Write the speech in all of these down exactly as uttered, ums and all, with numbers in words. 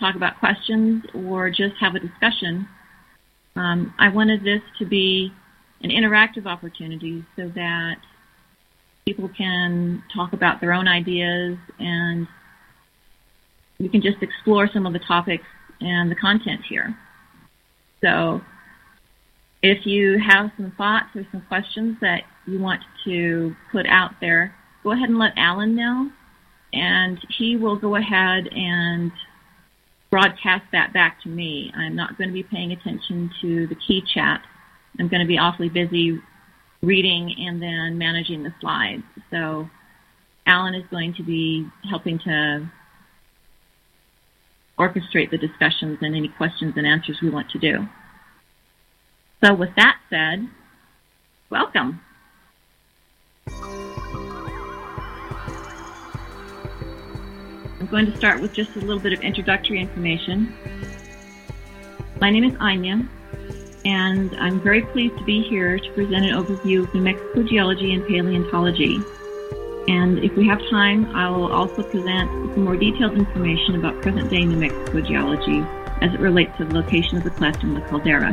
talk about questions or just have a discussion. Um, I wanted this to be an interactive opportunity so that people can talk about their own ideas and we can just explore some of the topics and the content here. So if you have some thoughts or some questions that you want to put out there, go ahead and let Alan know, and he will go ahead and broadcast that back to me. I'm not going to be paying attention to the key chat. I'm going to be awfully busy reading and then managing the slides. So Alan is going to be helping to orchestrate the discussions and any questions and answers we want to do. So with that said, welcome. I'm going to start with just a little bit of introductory information. My name is Anya, and I'm very pleased to be here to present an overview of New Mexico geology and paleontology. And if we have time, I will also present some more detailed information about present-day New Mexico geology as it relates to the location of the cleft and the caldera.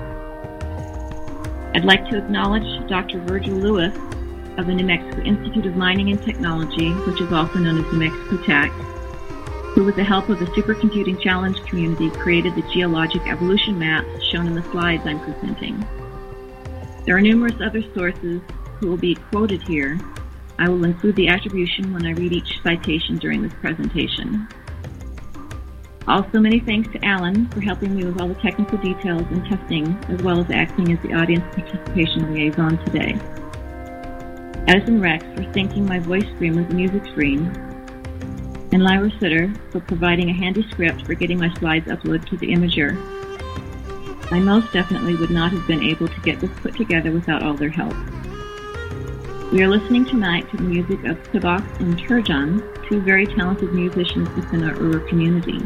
I'd like to acknowledge Doctor Virgil Lewis of the New Mexico Institute of Mining and Technology, which is also known as New Mexico Tech, who with the help of the Supercomputing Challenge community created the geologic evolution maps shown in the slides I'm presenting. There are numerous other sources who will be quoted here. I will include the attribution when I read each citation during this presentation. Also, many thanks to Alan for helping me with all the technical details and testing, as well as acting as the audience participation liaison today. Edison Rex for syncing my voice stream with the music stream, and Lyra Sitter for providing a handy script for getting my slides uploaded to the Imager. I most definitely would not have been able to get this put together without all their help. We are listening tonight to the music of Tibox and Turjan, two very talented musicians within our Ur community.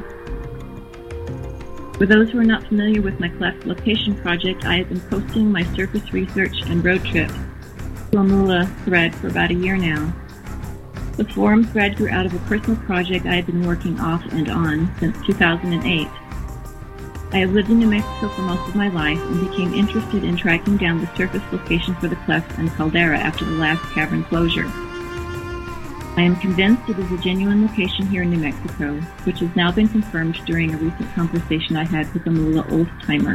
For those who are not familiar with my cleft location project, I have been posting my surface research and road trip to Amula thread for about a year now. The forum thread grew out of a personal project I have been working off and on since two thousand eight. I have lived in New Mexico for most of my life and became interested in tracking down the surface location for the cleft and caldera after the last cavern closure. I am convinced it is a genuine location here in New Mexico, which has now been confirmed during a recent conversation I had with a Amula old-timer.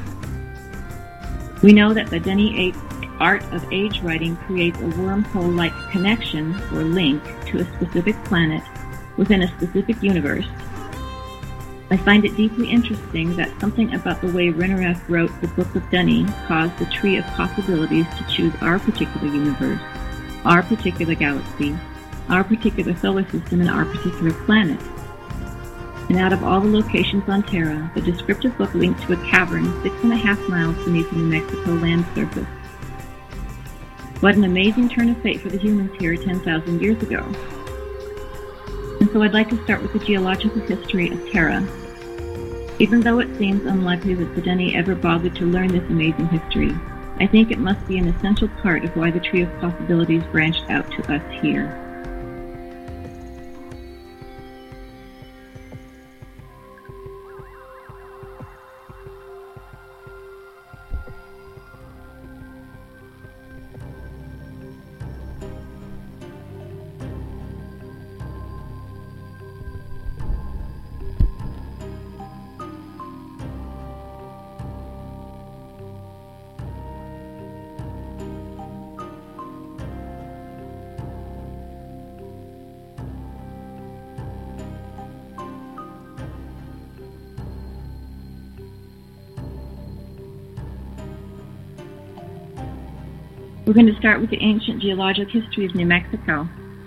We know that the Denny art of age writing creates a wormhole-like connection or link to a specific planet within a specific universe. I find it deeply interesting that something about the way Rinaref wrote the Book of Denny caused the tree of possibilities to choose our particular universe, our particular galaxy, our particular solar system, and our particular planet. And out of all the locations on Terra, the descriptive book linked to a cavern six and a half miles beneath the New Mexico land surface. What an amazing turn of fate for the humans here ten thousand years ago. And so I'd like to start with the geological history of Terra. Even though it seems unlikely that the Denny ever bothered to learn this amazing history, I think it must be an essential part of why the tree of possibilities branched out to us here. We're going to start with the ancient geologic history of New Mexico.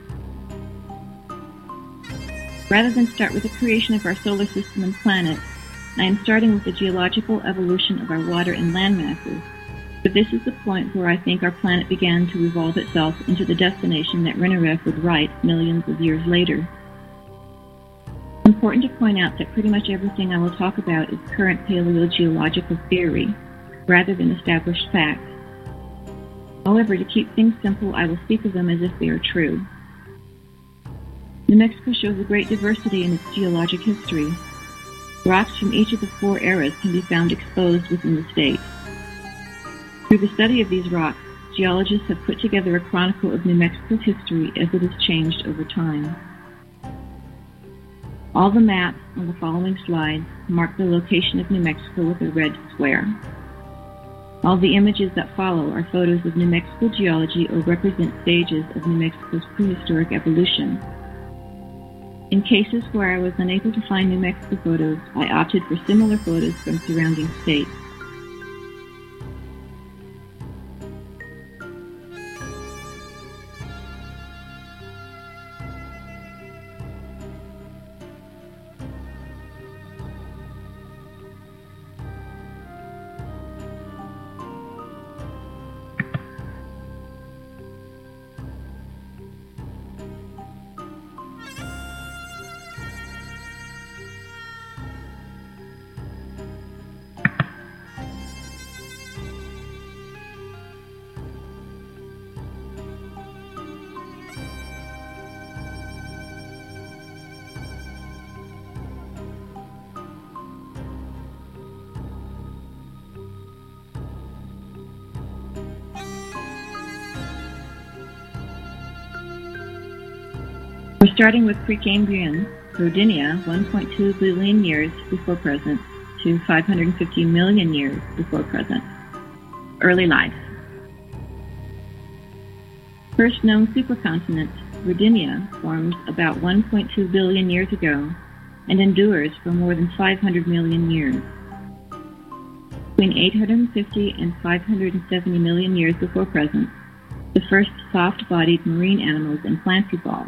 Rather than start with the creation of our solar system and planet, I am starting with the geological evolution of our water and land masses, but this is the point where I think our planet began to evolve itself into the destination that Rinaref would write millions of years later. It's important to point out that pretty much everything I will talk about is current paleogeological theory, rather than established facts. However, to keep things simple, I will speak of them as if they are true. New Mexico shows a great diversity in its geologic history. Rocks from each of the four eras can be found exposed within the state. Through the study of these rocks, geologists have put together a chronicle of New Mexico's history as it has changed over time. All the maps on the following slides mark the location of New Mexico with a red square. All the images that follow are photos of New Mexico geology or represent stages of New Mexico's prehistoric evolution. In cases where I was unable to find New Mexico photos, I opted for similar photos from surrounding states. We're starting with Precambrian, Rodinia, one point two billion years before present to five hundred fifty million years before present. Early life. First known supercontinent, Rodinia, formed about one point two billion years ago and endures for more than five hundred million years. Between eight hundred fifty and five hundred seventy million years before present, the first soft-bodied marine animals and plants evolved.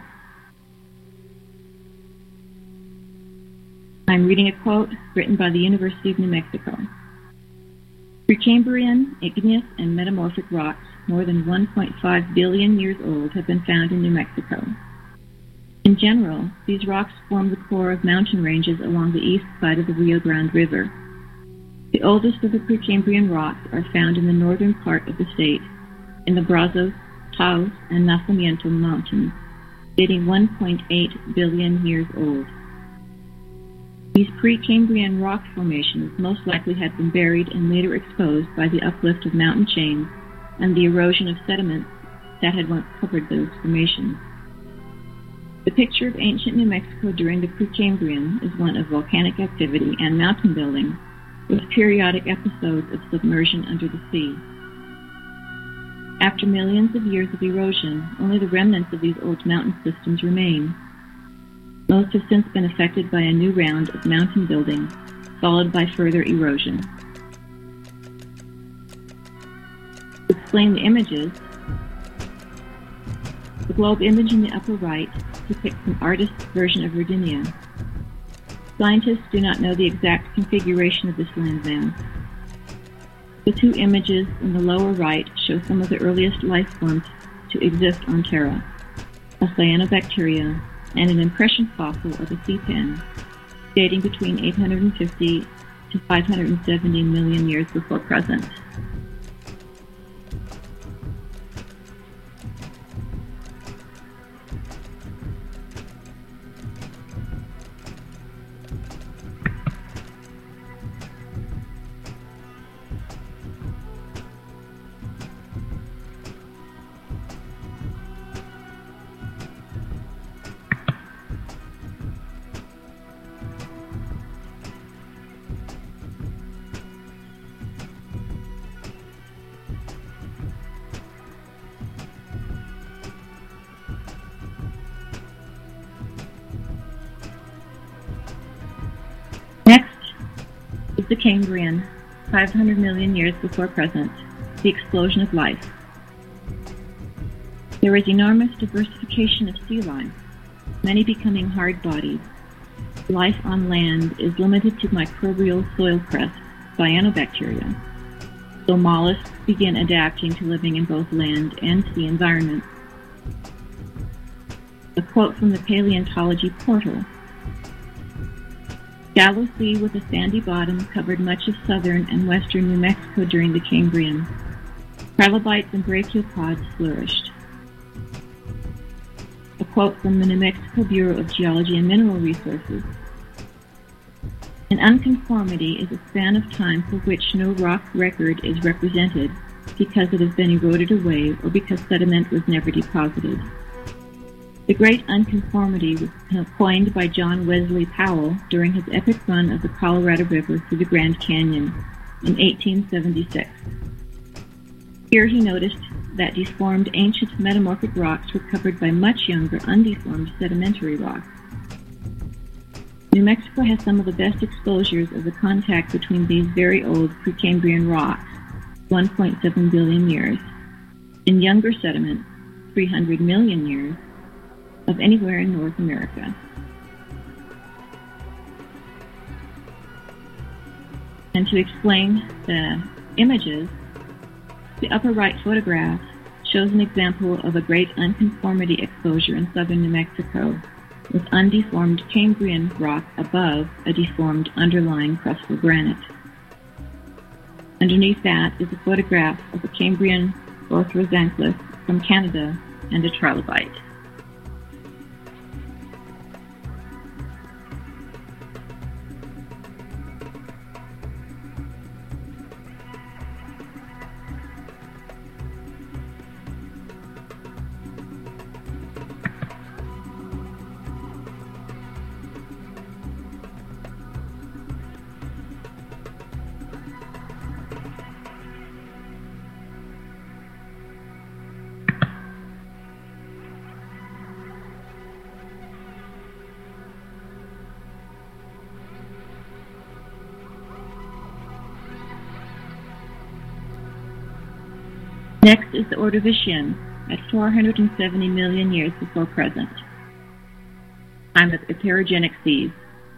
I'm reading a quote written by the University of New Mexico. Precambrian, igneous, and metamorphic rocks more than one point five billion years old have been found in New Mexico. In general, these rocks form the core of mountain ranges along the east side of the Rio Grande River. The oldest of the Precambrian rocks are found in the northern part of the state, in the Brazos, Taos, and Nacimiento mountains, dating one point eight billion years old. These Precambrian rock formations most likely had been buried and later exposed by the uplift of mountain chains and the erosion of sediments that had once covered those formations. The picture of ancient New Mexico during the Precambrian is one of volcanic activity and mountain building, with periodic episodes of submersion under the sea. After millions of years of erosion, only the remnants of these old mountain systems remain. Most have since been affected by a new round of mountain building, followed by further erosion. To explain the images, the globe image in the upper right depicts an artist's version of Rodinia. Scientists do not know the exact configuration of this landmass. The two images in the lower right show some of the earliest life forms to exist on Terra, a cyanobacteria, and an impression fossil of a sea pen, dating between eight hundred fifty to five hundred seventy million years before present. The Cambrian, five hundred million years before present, the explosion of life. There is enormous diversification of sea life, many becoming hard-bodied. Life on land is limited to microbial soil crests, cyanobacteria, so mollusks begin adapting to living in both land and sea environments. A quote from the Paleontology Portal. Shallow sea with a sandy bottom covered much of southern and western New Mexico during the Cambrian. Trilobites and brachiopods flourished. A quote from the New Mexico Bureau of Geology and Mineral Resources. An unconformity is a span of time for which no rock record is represented because it has been eroded away or because sediment was never deposited. The Great Unconformity was coined by John Wesley Powell during his epic run of the Colorado River through the Grand Canyon in eighteen seventy-six. Here he noticed that deformed ancient metamorphic rocks were covered by much younger, undeformed sedimentary rocks. New Mexico has some of the best exposures of the contact between these very old Precambrian rocks, one point seven billion years, and younger sediment, three hundred million years, of anywhere in North America. And to explain the images, the upper right photograph shows an example of a great unconformity exposure in southern New Mexico, with undeformed Cambrian rock above a deformed underlying crustal granite. Underneath that is a photograph of a Cambrian orthorhynchus from Canada and a trilobite. Next is the Ordovician at four hundred seventy million years before present, time of epeirogenic seas.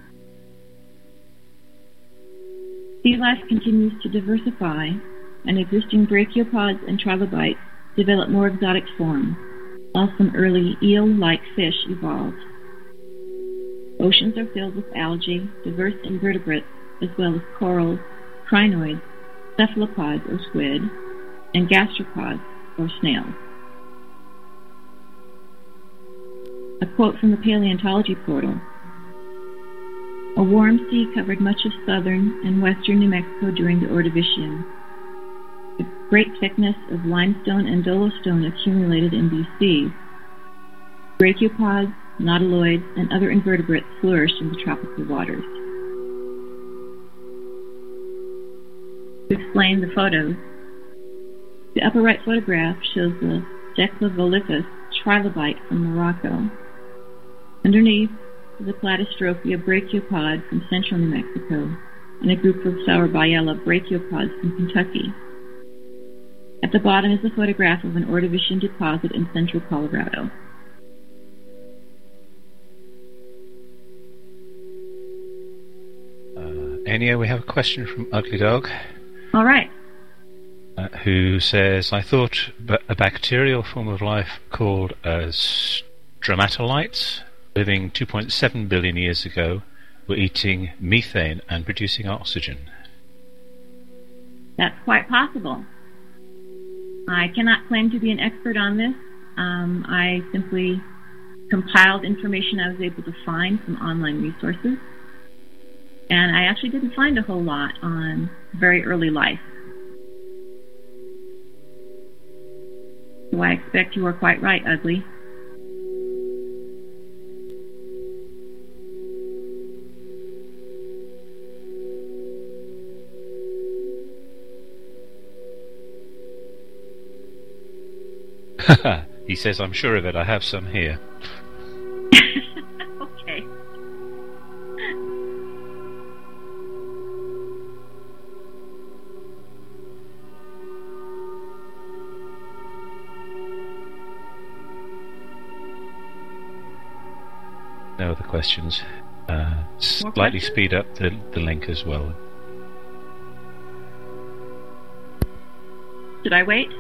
Sea life continues to diversify, and existing brachiopods and trilobites develop more exotic forms, while some early eel-like fish evolved. Oceans are filled with algae, diverse invertebrates, as well as corals, crinoids, cephalopods or squid, and gastropods, or snails. A quote from the Paleontology Portal. A warm sea covered much of southern and western New Mexico during the Ordovician. A great thickness of limestone and dolostone accumulated in these seas. Brachiopods, nautiloids, and other invertebrates flourished in the tropical waters. To explain the photos, the upper right photograph shows the Declavoliphus trilobite from Morocco. Underneath is a Platystrophia brachiopod from central New Mexico and a group of Saurobaiella brachiopods from Kentucky. At the bottom is a photograph of an Ordovician deposit in central Colorado. Uh, Anya, we have a question from Ugly Dog. All right. Uh, who says, I thought a bacterial form of life called uh, stromatolites, living two point seven billion years ago, were eating methane and producing oxygen. That's quite possible. I cannot claim to be an expert on this. Um, I simply compiled information I was able to find from online resources. And I actually didn't find a whole lot on very early life. So I expect you are quite right, Ugly. He says, I'm sure of it, I have some here. Okay. No other questions. Uh, slightly questions? Speed up the, the link as well. Should I wait?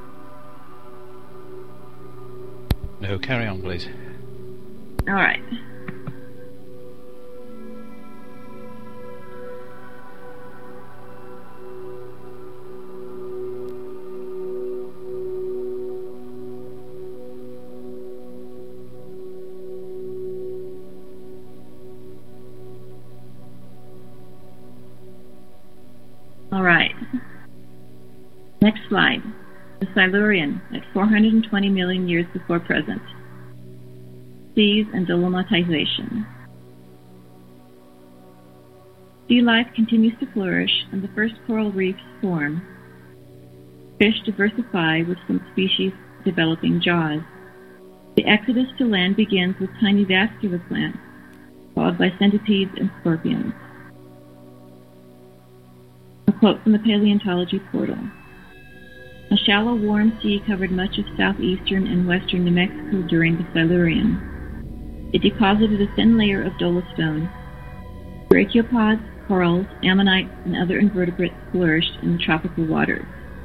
No, carry on, please. All right. All right. Next slide. The Silurian at four hundred twenty million years before present. Seas and dolomitization. Sea life continues to flourish and the first coral reefs form. Fish diversify with some species developing jaws. The exodus to land begins with tiny vascular plants, followed by centipedes and scorpions. A quote from the Paleontology Portal. A shallow, warm sea covered much of southeastern and western New Mexico during the Silurian. It deposited a thin layer of dolostone. Brachiopods, corals, ammonites, and other invertebrates flourished in the tropical waters.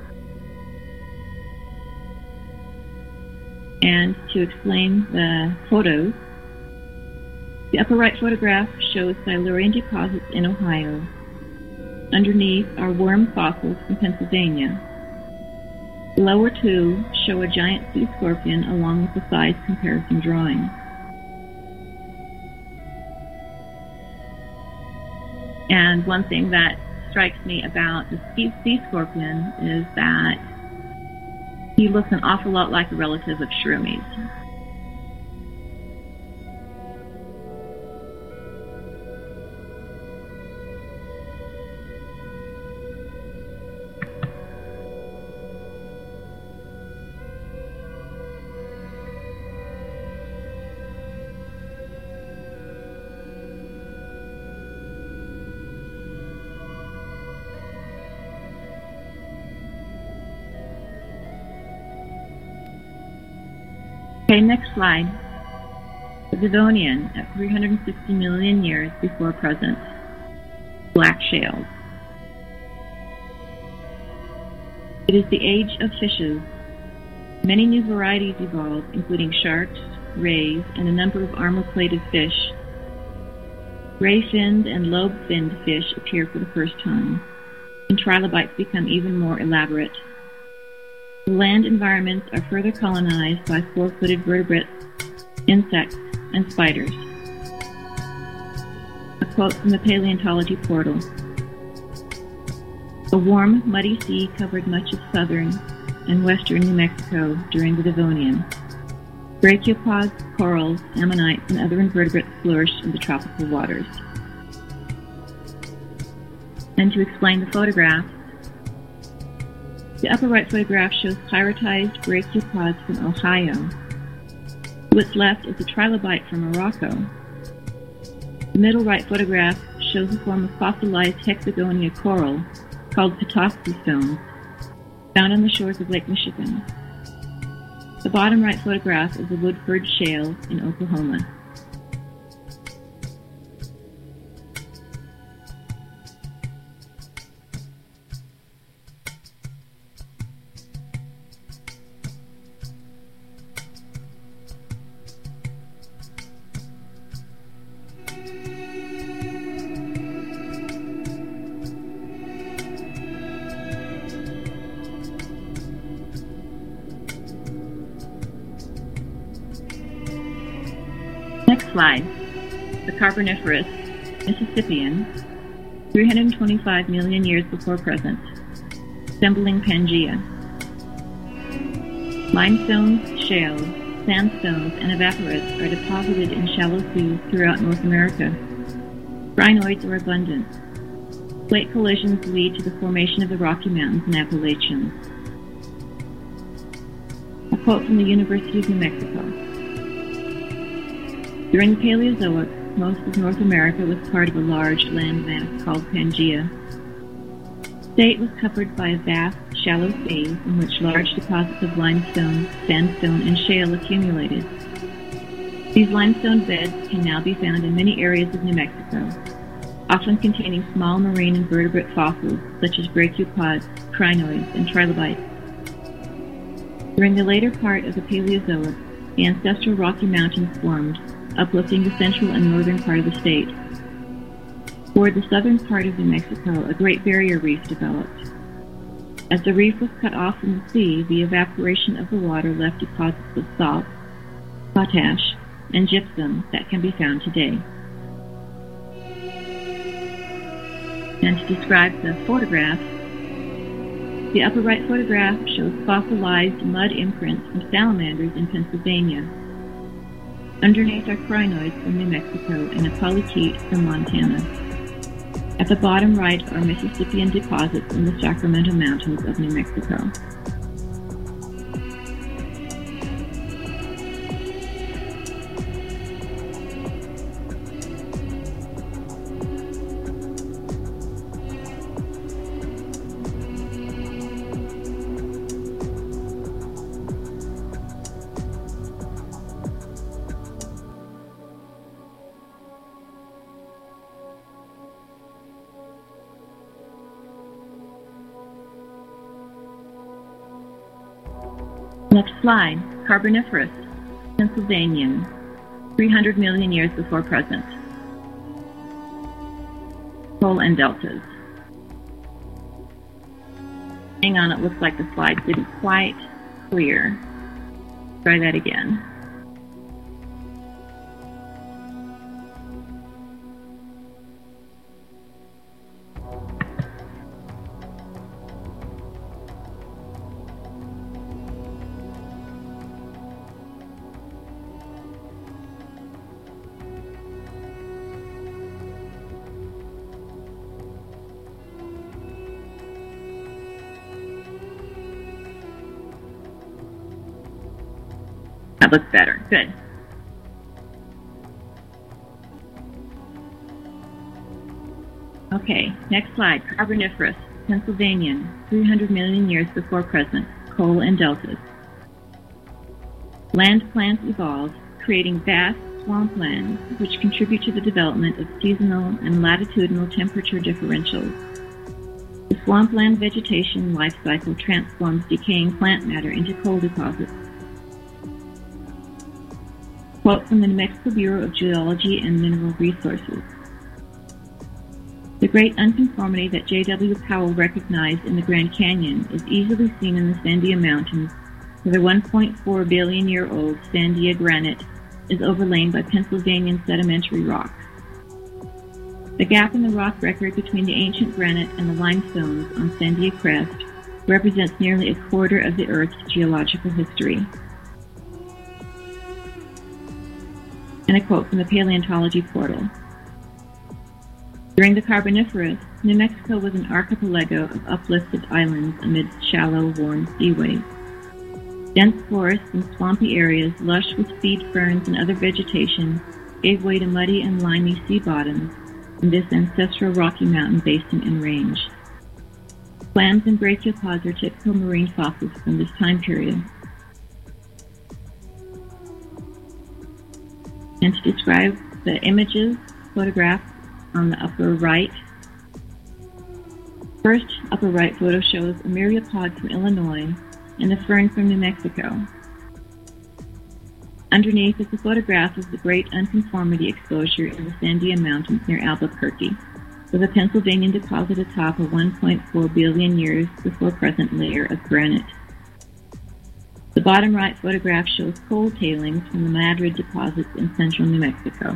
And to explain the photos, the upper right photograph shows Silurian deposits in Ohio. Underneath are worm fossils from Pennsylvania. The lower two show a giant sea scorpion along with the size comparison drawing. And one thing that strikes me about the sea scorpion is that he looks an awful lot like a relative of shroomies. Okay, next slide. The Devonian at three hundred sixty million years before present. Black shales. It is the age of fishes. Many new varieties evolved, including sharks, rays, and a number of armor-plated fish. Ray-finned and lobe-finned fish appear for the first time, and trilobites become even more elaborate. The land environments are further colonized by four-footed vertebrates, insects, and spiders. A quote from the Paleontology Portal. A warm, muddy sea covered much of southern and western New Mexico during the Devonian. Brachiopods, corals, ammonites, and other invertebrates flourished in the tropical waters. And to explain the photograph, the upper right photograph shows pyritized brachiopods from Ohio. What's left is a trilobite from Morocco. The middle right photograph shows a form of fossilized hexagonia coral called Petoskey stones, found on the shores of Lake Michigan. The bottom right photograph is the Woodford Shale in Oklahoma. Next slide. The Carboniferous Mississippian, three hundred twenty-five million years before present, resembling Pangaea. Limestones, shales, sandstones, and evaporites are deposited in shallow seas throughout North America. Rhinoids are abundant. Plate collisions lead to the formation of the Rocky Mountains and Appalachians. A quote from the University of New Mexico. During the Paleozoic, most of North America was part of a large landmass called Pangaea. The state was covered by a vast, shallow sea in which large deposits of limestone, sandstone, and shale accumulated. These limestone beds can now be found in many areas of New Mexico, often containing small marine invertebrate fossils such as brachiopods, crinoids, and trilobites. During the later part of the Paleozoic, the ancestral Rocky Mountains formed, uplifting the central and northern part of the state. Toward the southern part of New Mexico, a Great Barrier Reef developed. As the reef was cut off from the sea, the evaporation of the water left deposits of salt, potash, and gypsum that can be found today. And to describe the photograph, the upper right photograph shows fossilized mud imprints from salamanders in Pennsylvania. Underneath are crinoids from New Mexico and a polychaete from Montana. At the bottom right are Mississippian deposits in the Sacramento Mountains of New Mexico. Next slide, Carboniferous, Pennsylvanian, three hundred million years before present. Coal and deltas. Hang on, it looks like the slides didn't quite clear. Try that again. That looks better. Good. Okay, next slide. Carboniferous, Pennsylvanian, three hundred million years before present. Coal and deltas. Land plants evolved, creating vast swamplands which contribute to the development of seasonal and latitudinal temperature differentials. The swampland vegetation life cycle transforms decaying plant matter into coal deposits. Quote from the New Mexico Bureau of Geology and Mineral Resources. The great unconformity that J W Powell recognized in the Grand Canyon is easily seen in the Sandia Mountains, where the one point four billion year old Sandia granite is overlain by Pennsylvanian sedimentary rocks. The gap in the rock record between the ancient granite and the limestones on Sandia Crest represents nearly a quarter of the Earth's geological history. And a quote from the Paleontology Portal. During the Carboniferous, New Mexico was an archipelago of uplifted islands amidst shallow, warm seaways. Dense forests and swampy areas, lush with seed ferns and other vegetation, gave way to muddy and limy sea bottoms in this ancestral Rocky Mountain basin and range. Clams and brachiopods are typical marine fossils from this time period. And to describe the images, photographs on the upper right. First upper right photo shows a myriapod from Illinois and a fern from New Mexico. Underneath is a photograph of the great unconformity exposure in the Sandia Mountains near Albuquerque, with a Pennsylvanian deposit atop a one point four billion years before present layer of granite. The bottom right photograph shows coal tailings from the Madrid deposits in central New Mexico.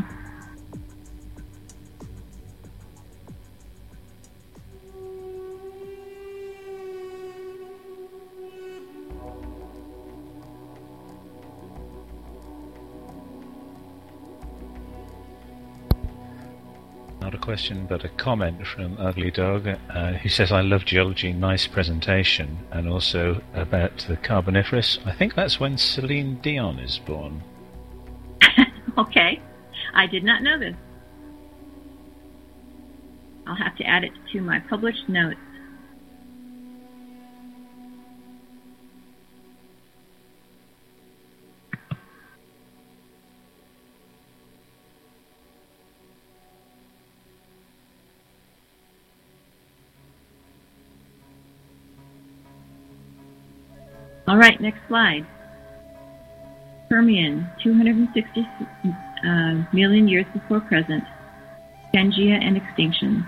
Not a question, but a comment from Ugly Dog, uh, who says, I love geology, nice presentation, and also about the Carboniferous. I think that's when Celine Dion is born. Okay, I did not know this. I'll have to add it to my published notes. All right, next slide. Permian, two hundred sixty uh, million years before present. Pangea and extinction.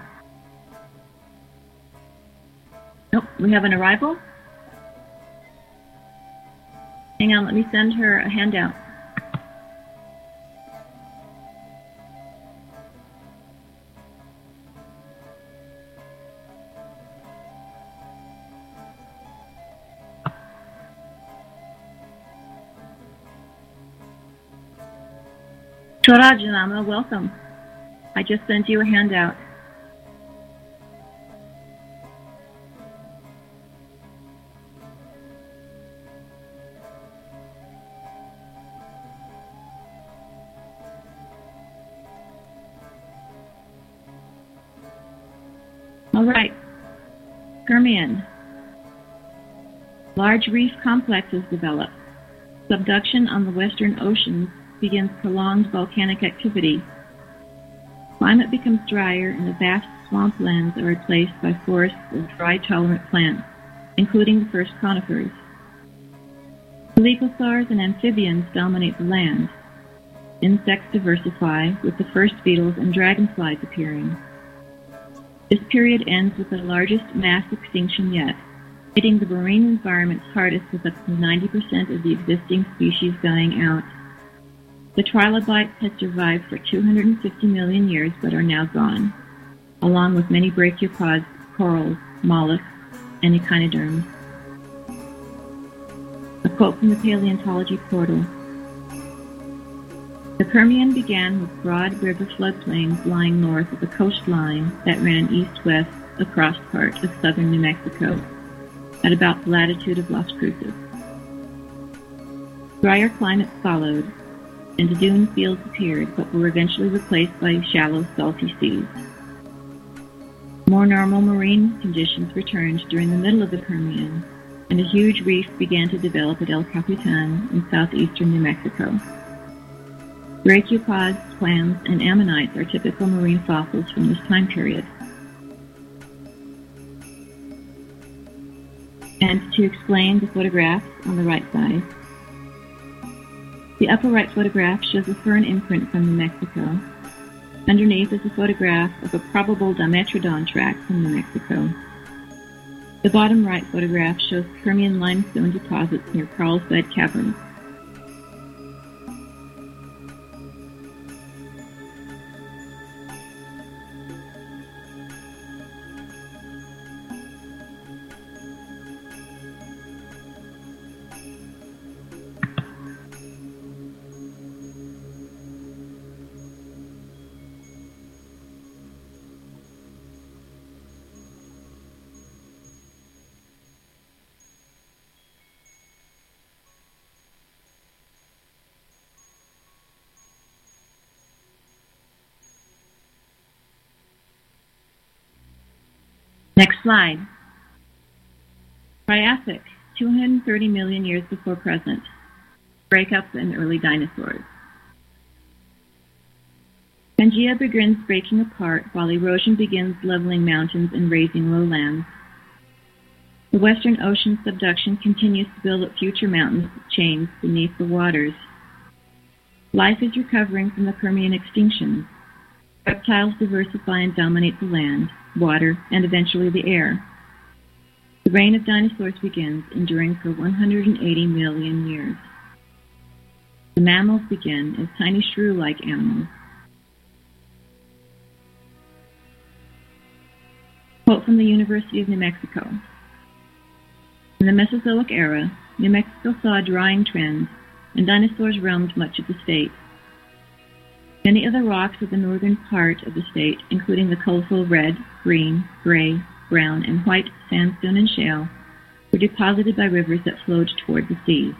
Nope, we have an arrival. Hang on, let me send her a handout. Chora Janama, welcome. I just sent you a handout. All right, Permian. Large reef complexes develop. Subduction on the western oceans begins prolonged volcanic activity. Climate becomes drier and the vast swamplands are replaced by forests of dry-tolerant plants, including the first conifers. Chelycosaurs and amphibians dominate the land. Insects diversify, with the first beetles and dragonflies appearing. This period ends with the largest mass extinction yet, hitting the marine environment's hardest with up to ninety percent of the existing species dying out. The trilobites had survived for two hundred fifty million years but are now gone, along with many brachiopods, corals, mollusks, and echinoderms. A quote from the Paleontology Portal. The Permian began with broad river floodplains lying north of the coastline that ran east-west across part of southern New Mexico, at about the latitude of Las Cruces. Drier climates followed, and dune fields appeared, but were eventually replaced by shallow, salty seas. More normal marine conditions returned during the middle of the Permian, and a huge reef began to develop at El Capitan in southeastern New Mexico. Brachiopods, clams, and ammonites are typical marine fossils from this time period. And to explain the photographs on the right side, the upper right photograph shows a fern imprint from New Mexico. Underneath is a photograph of a probable Dimetrodon track from New Mexico. The bottom right photograph shows Permian limestone deposits near Carlsbad Caverns. Next slide. Triassic, two hundred thirty million years before present. Breakup in early dinosaurs. Pangea begins breaking apart while erosion begins leveling mountains and raising lowlands. The western ocean subduction continues to build up future mountain chains beneath the waters. Life is recovering from the Permian extinction. Reptiles diversify and dominate the land, water, and eventually the air. The reign of dinosaurs begins, enduring for one hundred eighty million years. The mammals begin as tiny shrew-like animals. Quote from the University of New Mexico. In the Mesozoic era, New Mexico saw a drying trend, and dinosaurs roamed much of the state. Many of the rocks of the northern part of the state, including the colorful red, green, gray, brown, and white sandstone and shale, were deposited by rivers that flowed toward the seas.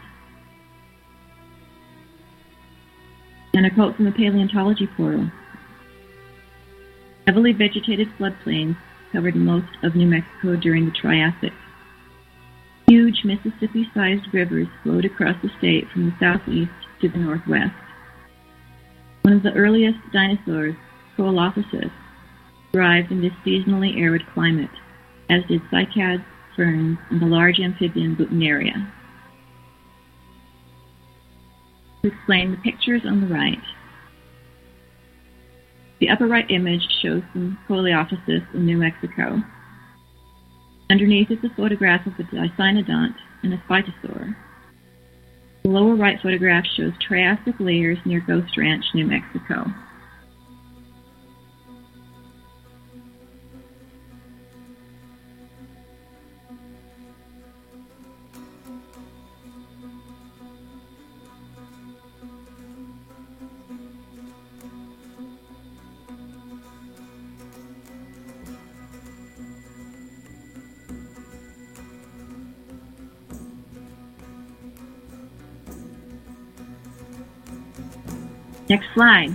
And a quote from the Paleontology Portal. Heavily vegetated floodplains covered most of New Mexico during the Triassic. Huge Mississippi-sized rivers flowed across the state from the southeast to the northwest. One of the earliest dinosaurs, Coelophysis, thrived in this seasonally arid climate, as did cycads, ferns, and the large amphibian Boutonniera. To explain the pictures on the right. The upper right image shows some Coelophysis in New Mexico. Underneath is a photograph of a Dicynodont and a Phytosaur. The lower right photograph shows Triassic layers near Ghost Ranch, New Mexico. Next slide.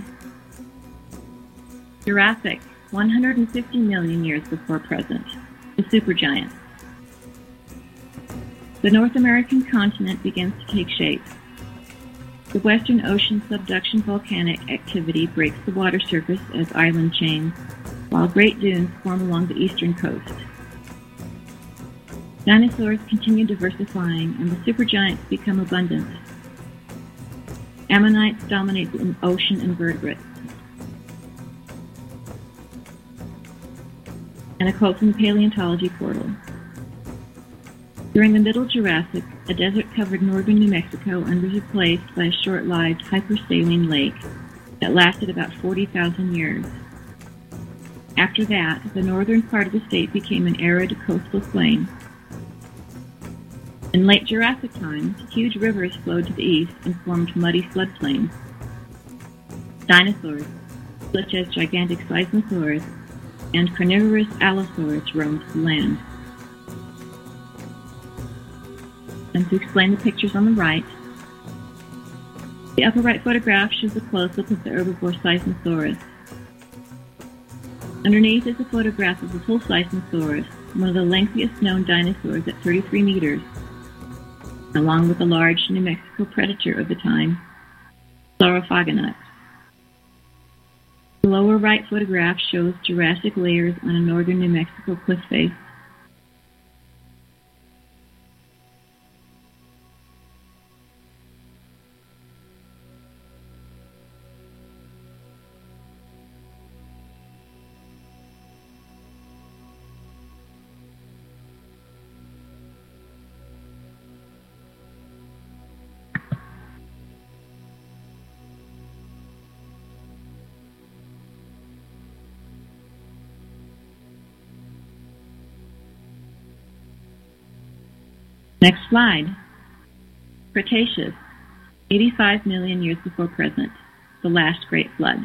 Jurassic, one hundred fifty million years before present, the supergiant. The North American continent begins to take shape. The Western Ocean subduction volcanic activity breaks the water surface as island chains, while great dunes form along the eastern coast. Dinosaurs continue diversifying, and the supergiants become abundant. Ammonites dominate the ocean invertebrates. And a quote from the Paleontology Portal. During the Middle Jurassic, a desert-covered northern New Mexico was replaced by a short-lived hypersaline lake that lasted about forty thousand years. After that, the northern part of the state became an arid coastal plain. In late Jurassic times, huge rivers flowed to the east and formed muddy floodplains. Dinosaurs, such as gigantic Seismosaurus and carnivorous Allosaurus, roamed the land. And to explain the pictures on the right, the upper right photograph shows a close-up of the herbivore Seismosaurus. Underneath is a photograph of the full Seismosaurus, one of the lengthiest known dinosaurs at thirty-three meters, along with a large New Mexico predator of the time, Saurophagonus. The lower right photograph shows Jurassic layers on a northern New Mexico cliff face. Next slide. Cretaceous, eighty-five million years before present, the last great flood.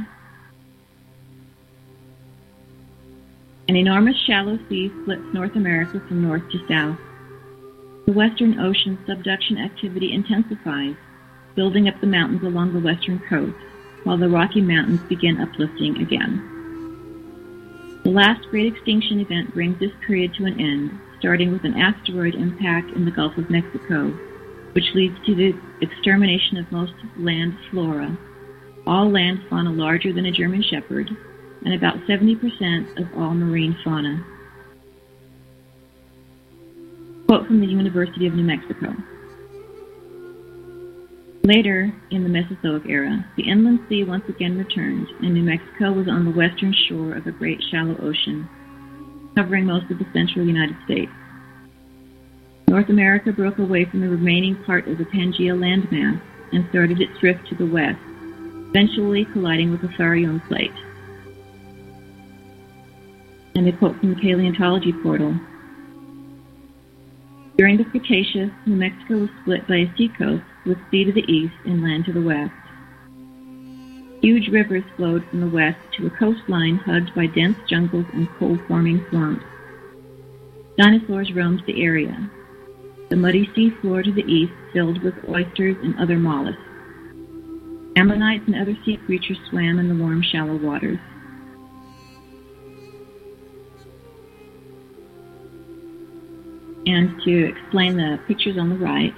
An enormous shallow sea splits North America from north to south. The Western Ocean subduction activity intensifies, building up the mountains along the western coast, while the Rocky Mountains begin uplifting again. The last great extinction event brings this period to an end, starting with an asteroid impact in the Gulf of Mexico, which leads to the extermination of most land flora, all land fauna larger than a German shepherd, and about seventy percent of all marine fauna. Quote from the University of New Mexico. Later, in the Mesozoic era, the inland sea once again returned, and New Mexico was on the western shore of a great shallow ocean, covering most of the central United States. North America broke away from the remaining part of the Pangea landmass and started its drift to the west, eventually colliding with the Farium Plate. And a quote from the Paleontology Portal. During the Cretaceous, New Mexico was split by a seacoast with sea to the east and land to the west. Huge rivers flowed from the west to a coastline hugged by dense jungles and coal-forming swamps. Dinosaurs roamed the area. The muddy seafloor to the east filled with oysters and other mollusks. Ammonites and other sea creatures swam in the warm, shallow waters. And to explain the pictures on the right,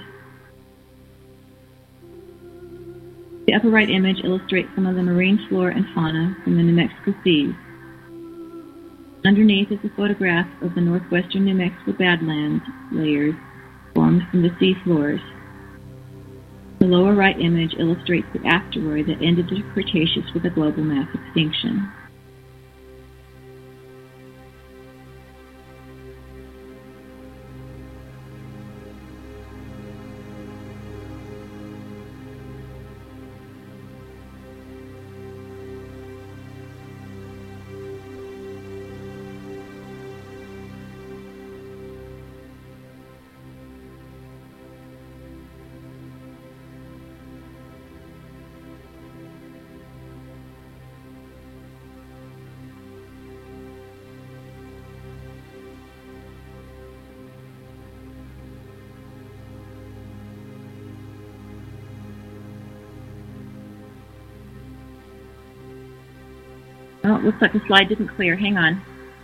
the upper right image illustrates some of the marine flora and fauna from the New Mexico seas. Underneath is a photograph of the northwestern New Mexico Badlands layers formed from the sea floors. The lower right image illustrates the asteroid that ended the Cretaceous with a global mass extinction. Oh, it looks like the slide didn't clear. Hang on.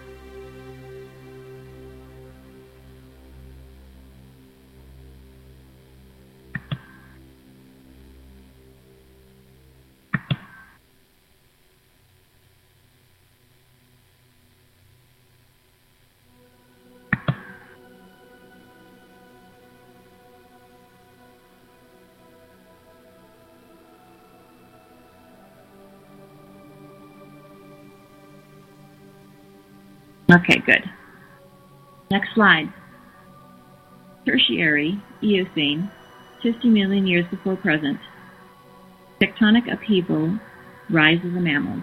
Okay, good. Next slide. Tertiary, Eocene, fifty million years before present. Tectonic upheaval, rise of the mammals.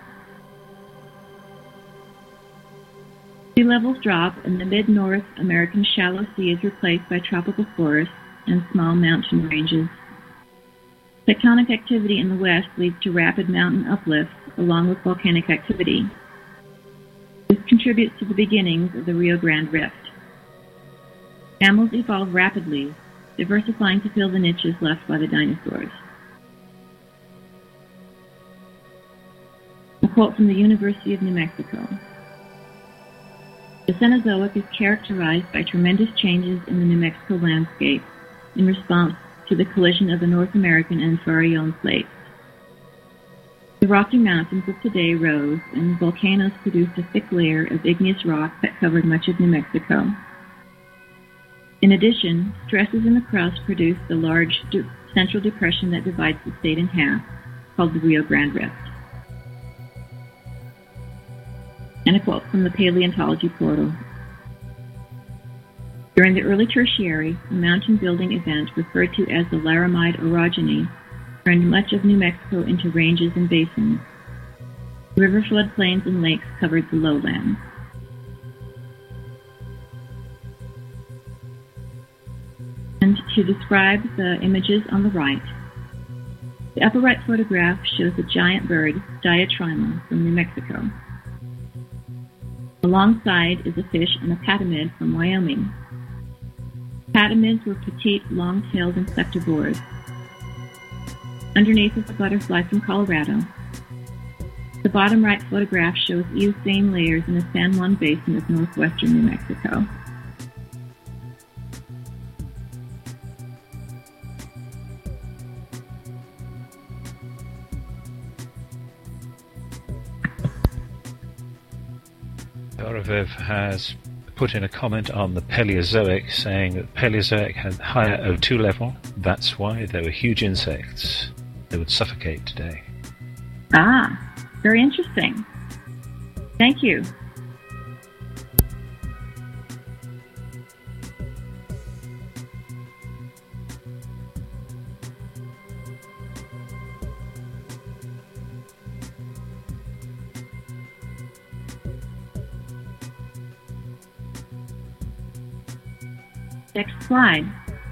Sea levels drop and the mid-North American shallow sea is replaced by tropical forests and small mountain ranges. Tectonic activity in the west leads to rapid mountain uplifts along with volcanic activity. This contributes to the beginnings of the Rio Grande Rift. Mammals evolve rapidly, diversifying to fill the niches left by the dinosaurs. A quote from the University of New Mexico. The Cenozoic is characterized by tremendous changes in the New Mexico landscape in response to the collision of the North American and Farallon plates. The Rocky Mountains of today rose, and volcanoes produced a thick layer of igneous rock that covered much of New Mexico. In addition, stresses in the crust produced the large de- central depression that divides the state in half, called the Rio Grande Rift. And a quote from the Paleontology Portal. During the early Tertiary, a mountain building event referred to as the Laramide orogeny turned much of New Mexico into ranges and basins. River floodplains and lakes covered the lowlands. And to describe the images on the right, the upper right photograph shows a giant bird, Diatryma, from New Mexico. Alongside is a fish and a patamid from Wyoming. Patamids were petite, long-tailed insectivores. Underneath is a butterfly from Colorado. The bottom right photograph shows Eocene layers in the San Juan Basin of northwestern New Mexico. Gorovev has put in a comment on the Paleozoic saying that Paleozoic had higher O two level. That's why there were huge insects. They would suffocate today. Ah, very interesting. Thank you. Next slide.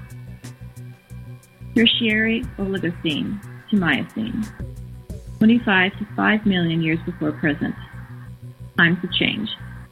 Tertiary Oligocene to Miocene, twenty-five to five million years before present. Times of change.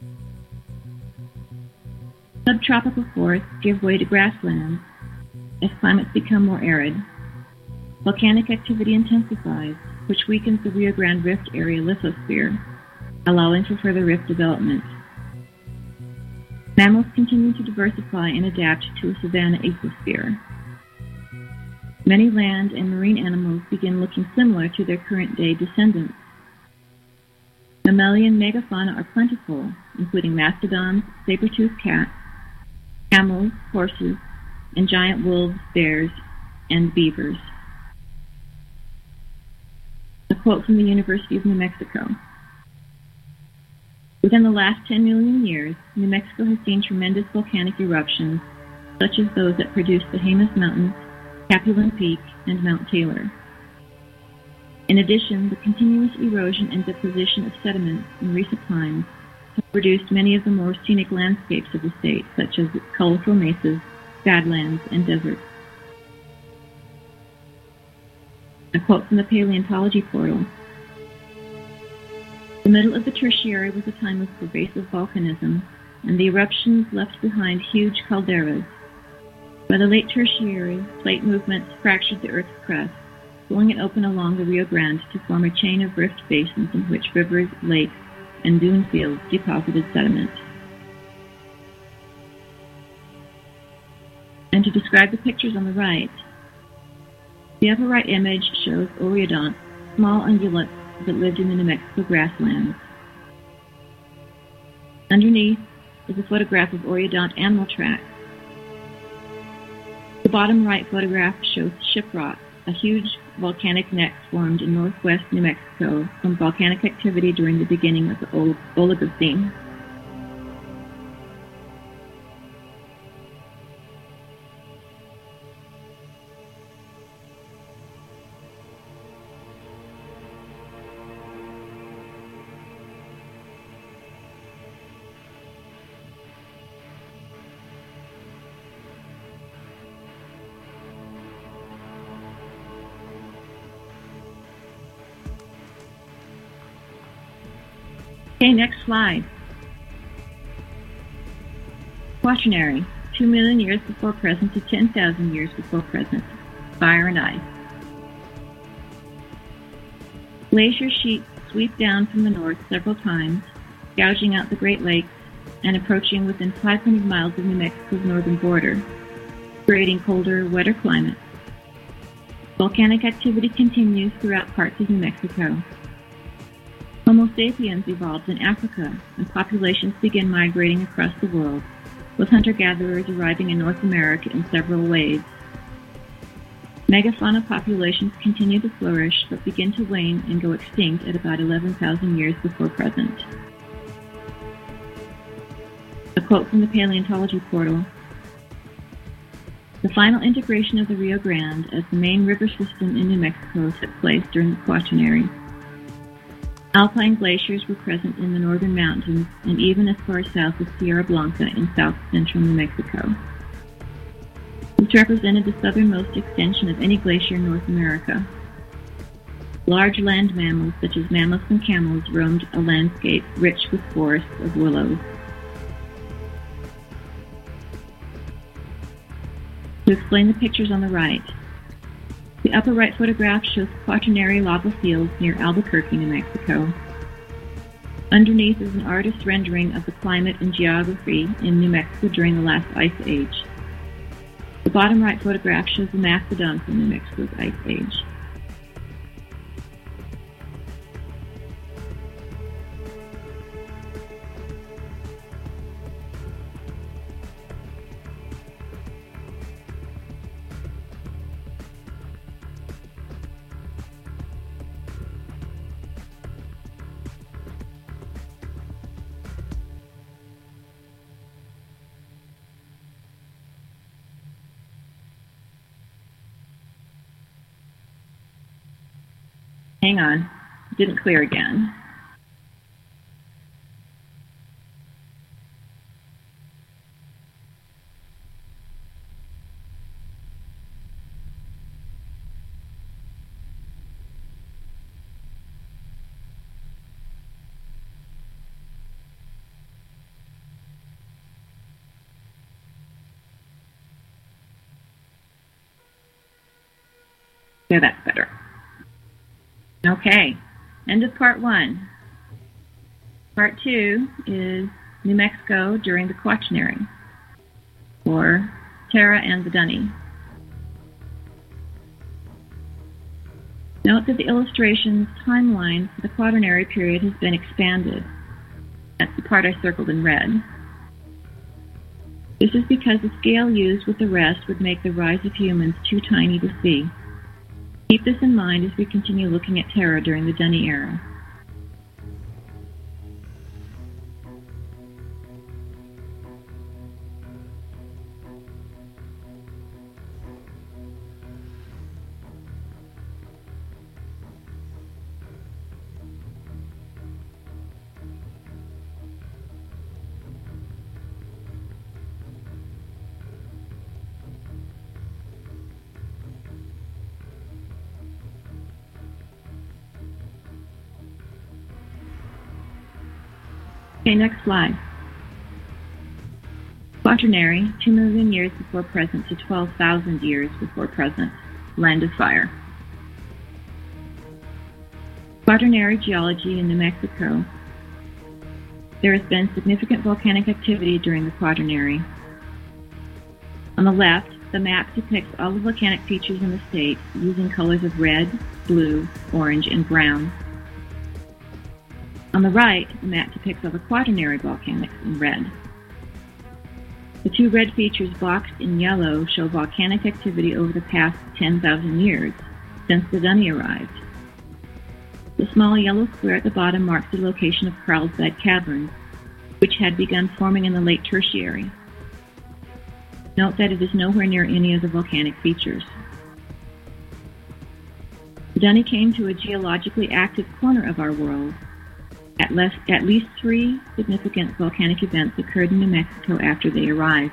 Subtropical forests give way to grasslands as climates become more arid. Volcanic activity intensifies, which weakens the Rio Grande Rift area lithosphere, allowing for further rift development. Mammals continue to diversify and adapt to a savanna ecosphere. Many land and marine animals begin looking similar to their current-day descendants. Mammalian megafauna are plentiful, including mastodons, saber-toothed cats, camels, horses, and giant wolves, bears, and beavers. A quote from the University of New Mexico. Within the last ten million years, New Mexico has seen tremendous volcanic eruptions, such as those that produced the Jemez Mountains, Capulan Peak, and Mount Taylor. In addition, the continuous erosion and deposition of sediments in recent times have produced many of the more scenic landscapes of the state, such as colorful mesas, badlands, and deserts. A quote from the Paleontology Portal. The middle of the Tertiary was a time of pervasive volcanism, and the eruptions left behind huge calderas. By the late Tertiary, plate movements fractured the Earth's crust, pulling it open along the Rio Grande to form a chain of rift basins in which rivers, lakes, and dune fields deposited sediment. And to describe the pictures on the right, the upper right image shows Oreodonts, small ungulates that lived in the New Mexico grasslands. Underneath is a photograph of Oreodont animal tracks. The bottom right photograph shows Shiprock, a huge volcanic neck formed in northwest New Mexico from volcanic activity during the beginning of the Oligocene. Okay, next slide. Quaternary, two million years before present to ten thousand years before present. Fire and ice. Glacier sheets sweep down from the north several times, gouging out the Great Lakes and approaching within five hundred miles of New Mexico's northern border, creating colder, wetter climates. Volcanic activity continues throughout parts of New Mexico. Homo sapiens evolved in Africa, and populations began migrating across the world, with hunter-gatherers arriving in North America in several waves. Megafauna populations continue to flourish, but begin to wane and go extinct at about eleven thousand years before present. A quote from the Paleontology Portal: "The final integration of the Rio Grande as the main river system in New Mexico took place during the Quaternary. Alpine glaciers were present in the northern mountains and even as far south as Sierra Blanca in south-central New Mexico. This represented the southernmost extension of any glacier in North America. Large land mammals such as mammoths and camels roamed a landscape rich with forests of willows." To explain the pictures on the right, the upper right photograph shows Quaternary lava fields near Albuquerque, New Mexico. Underneath is an artist's rendering of the climate and geography in New Mexico during the last ice age. The bottom right photograph shows the mastodon from New Mexico's ice age. Hang on, it didn't clear again. Yeah, that's better. Okay, end of part one. Part two is New Mexico during the Quaternary, or Terra and the Dunny. Note that the illustration's timeline for the Quaternary period has been expanded. That's the part I circled in red. This is because the scale used with the rest would make the rise of humans too tiny to see. Keep this in mind as we continue looking at Terra during the Dunny era. Okay, next slide. Quaternary, two million years before present to twelve thousand years before present. Land of fire. Quaternary geology in New Mexico There has been significant volcanic activity during the Quaternary. On the left, the map depicts all the volcanic features in the state using colors of red, blue, orange, and brown. On the right, the map depicts all the Quaternary volcanics in red. The two red features boxed in yellow show volcanic activity over the past ten thousand years, since the Dunny arrived. The small yellow square at the bottom marks the location of Carlsbad Caverns, which had begun forming in the late Tertiary. Note that it is nowhere near any of the volcanic features. The Dunny came to a geologically active corner of our world. At, less, at least three significant volcanic events occurred in New Mexico after they arrived.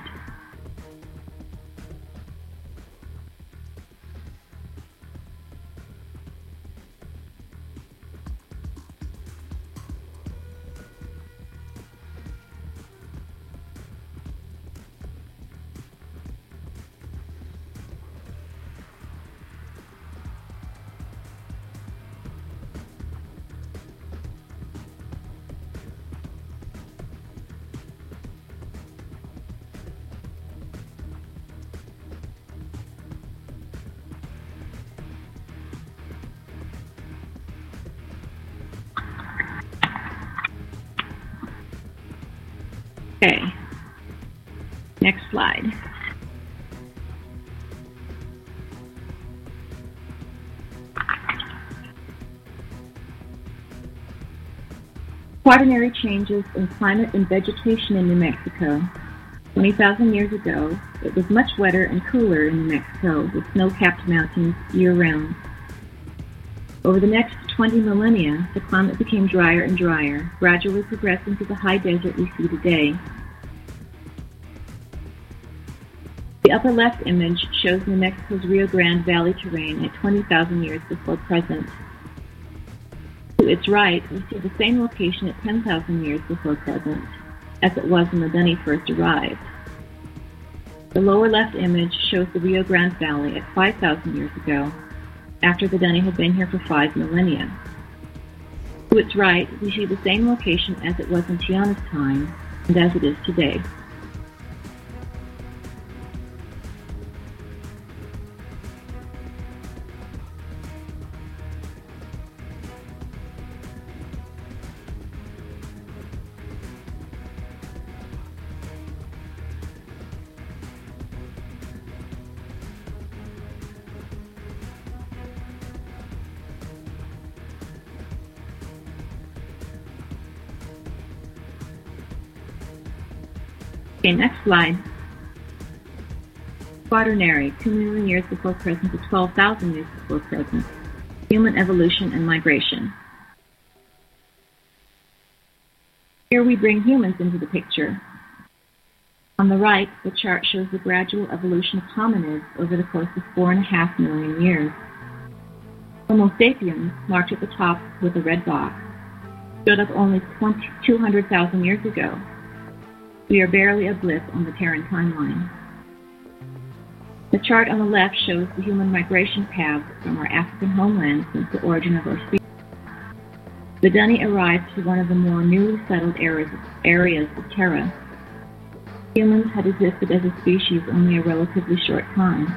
Okay, next slide. Quaternary changes in climate and vegetation in New Mexico. twenty thousand years ago, it was much wetter and cooler in New Mexico with snow-capped mountains year-round. Over the next twenty millennia, the climate became drier and drier, gradually progressing to the high desert we see today. The upper left image shows New Mexico's Rio Grande Valley terrain at twenty thousand years before present. To its right, we see the same location at ten thousand years before present, as it was when the Dunny first arrived. The lower left image shows the Rio Grande Valley at five thousand years ago, after the Dunny had been here for five millennia. To its right, we see the same location as it was in Tiana's time, and as it is today. Okay, next slide. Quaternary, two million years before present to twelve thousand years before present. Human evolution and migration. Here we bring humans into the picture. On the right, the chart shows the gradual evolution of hominids over the course of four and a half million years. Homo sapiens, marked at the top with a red box, stood up only two hundred thousand years ago. We are barely a blip on the Terran timeline. The chart on the left shows the human migration paths from our African homeland since the origin of our species. The Dunny arrived to one of the more newly settled areas, areas of Terra. Humans had existed as a species only a relatively short time.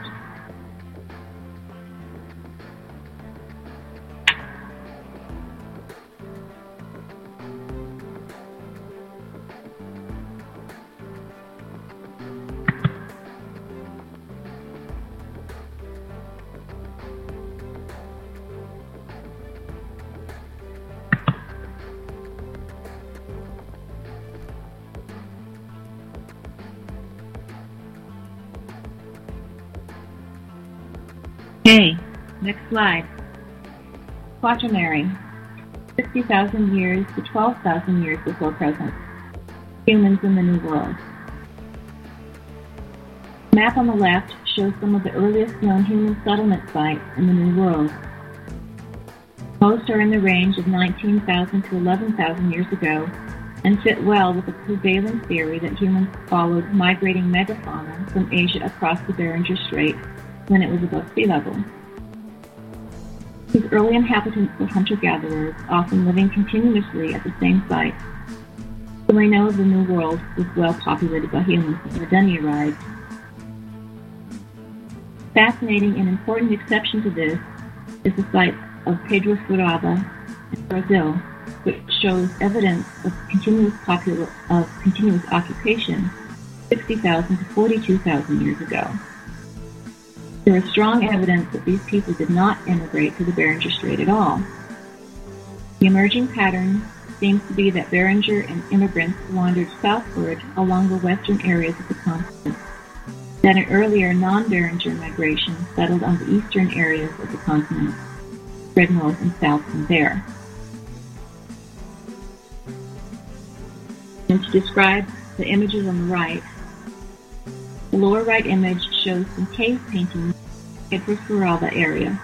Okay, next slide. Quaternary, sixty thousand years to twelve thousand years before present. Humans in the New World. The map on the left shows some of the earliest known human settlement sites in the New World. Most are in the range of nineteen thousand to eleven thousand years ago and fit well with the prevailing theory that humans followed migrating megafauna from Asia across the Beringer Strait when it was above sea level. These early inhabitants were hunter-gatherers, often living continuously at the same site. The So we know the New World was well populated by humans before Dunny arrived. Fascinating and important exception to this is the site of Pedro Furada in Brazil, which shows evidence of continuous popula- of continuous occupation sixty thousand to forty-two thousand years ago. There is strong evidence that these people did not immigrate to the Beringer Strait at all. The emerging pattern seems to be that Beringer and immigrants wandered southward along the western areas of the continent, that an earlier non-Beringer migration settled on the eastern areas of the continent, spread north and south from there. And to describe the images on the right, the lower right image shows some cave paintings in the Esmeralda area.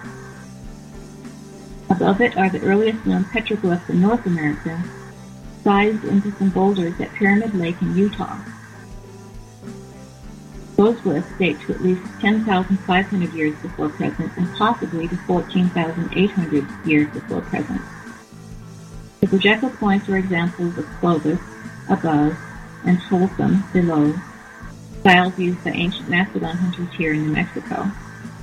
Above it are the earliest known petroglyphs in North America, sized into some boulders at Pyramid Lake in Utah. Those glyphs date to at least ten thousand five hundred years before present and possibly to fourteen thousand eight hundred years before present. The projectile points are examples of Clovis above and Folsom below, styles used by ancient Mastodon hunters here in New Mexico.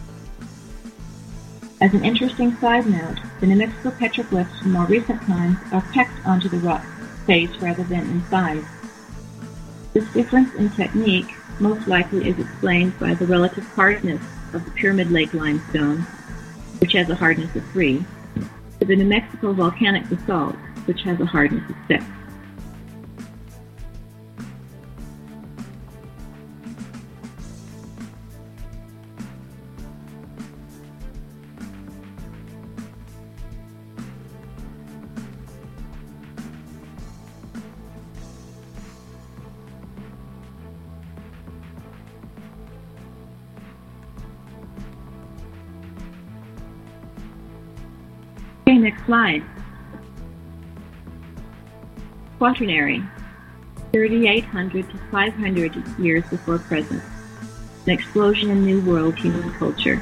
As an interesting side note, the New Mexico petroglyphs from more recent times are pecked onto the rock face rather than in size. This difference in technique most likely is explained by the relative hardness of the Pyramid Lake limestone, which has a hardness of three, to the New Mexico volcanic basalt, which has a hardness of six. Okay, next slide. Quaternary, thirty-eight hundred to five hundred years before present. An explosion in New World human culture.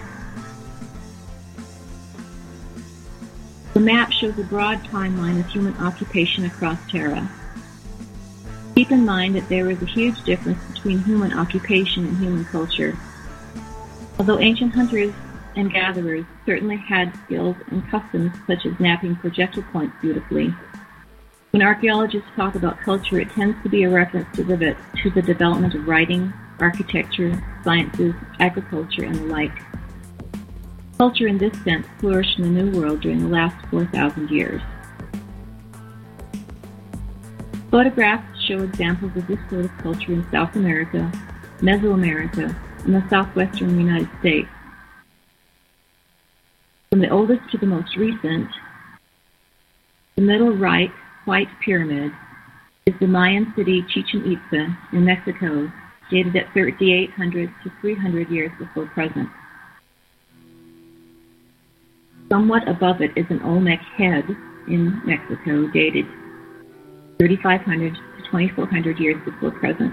The map shows a broad timeline of human occupation across Terra. Keep in mind that there is a huge difference between human occupation and human culture. Although ancient hunters and gatherers certainly had skills and customs such as mapping projectile points beautifully, when archaeologists talk about culture, it tends to be a reference to the, to the development of writing, architecture, sciences, agriculture, and the like. Culture in this sense flourished in the New World during the last four thousand years. Photographs show examples of this sort of culture in South America, Mesoamerica, and the southwestern United States. From the oldest to the most recent, the middle right white pyramid is the Mayan city Chichen Itza in Mexico, dated at thirty-eight hundred to three hundred years before present. Somewhat above it is an Olmec head in Mexico, dated thirty-five hundred to twenty-four hundred years before present.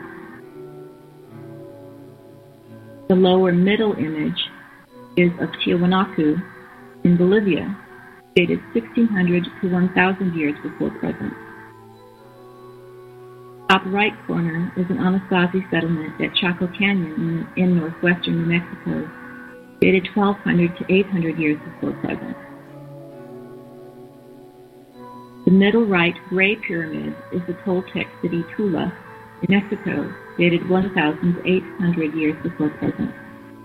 The lower middle image is of Tiwanaku in Bolivia, dated sixteen hundred to one thousand years before present. Top right corner is an Anasazi settlement at Chaco Canyon in, in northwestern New Mexico, dated twelve hundred to eight hundred years before present. The middle right gray pyramid is the Toltec city Tula in Mexico, dated one thousand to eight hundred years before present.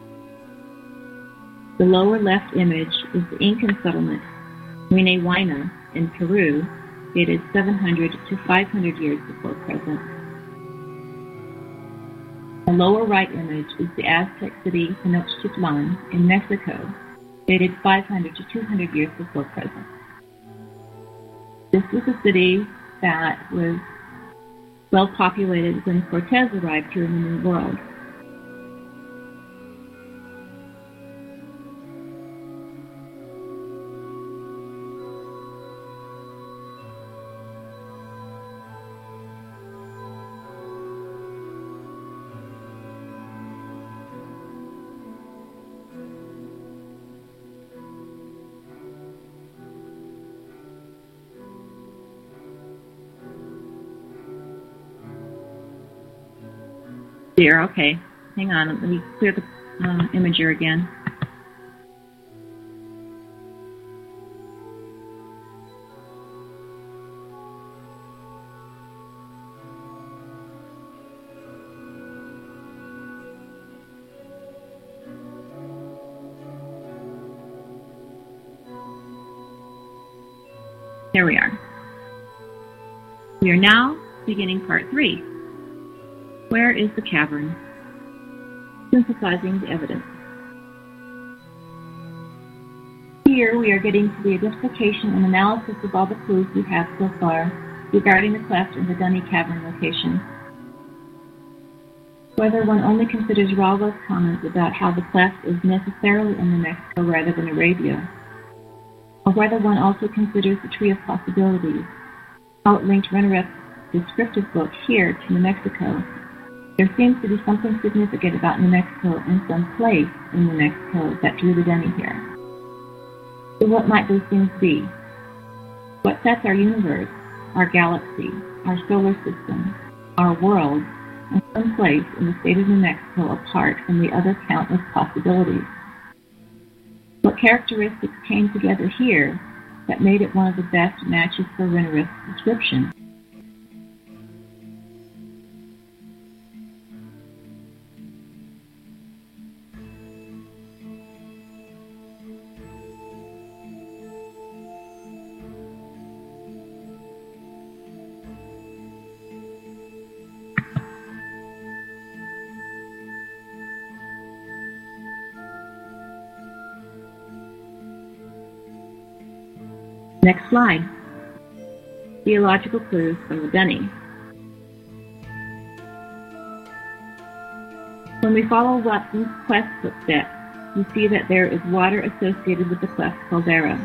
The lower left image is the Incan settlement Huayna Huayna in Peru, dated seven hundred to five hundred years before present. The lower right image is the Aztec city Tenochtitlan in Mexico, dated five hundred to two hundred years before present. This was a city that was well populated when Cortez arrived here in the New World. There, okay. Hang on, let me clear the um, imager again. There we are. We are now beginning part three. Where is the cavern? Synthesizing the evidence. Here we are getting to the identification and analysis of all the clues we have so far regarding the cleft in the Dunny Cavern location. Whether one only considers Ralwell's comments about how the cleft is necessarily in New Mexico rather than Arabia, or whether one also considers the Tree of Possibilities, how it linked Rennereff's descriptive book here to New Mexico, there seems to be something significant about New Mexico and some place in New Mexico that drew the Dunny here. So what might those things be? What sets our universe, our galaxy, our solar system, our world, and some place in the state of New Mexico apart from the other countless possibilities? What characteristics came together here that made it one of the best matches for Rennereff's description? Next slide. Geological clues from the Dunny. When we follow Watson's quest footsteps, we see that there is water associated with the cleft caldera.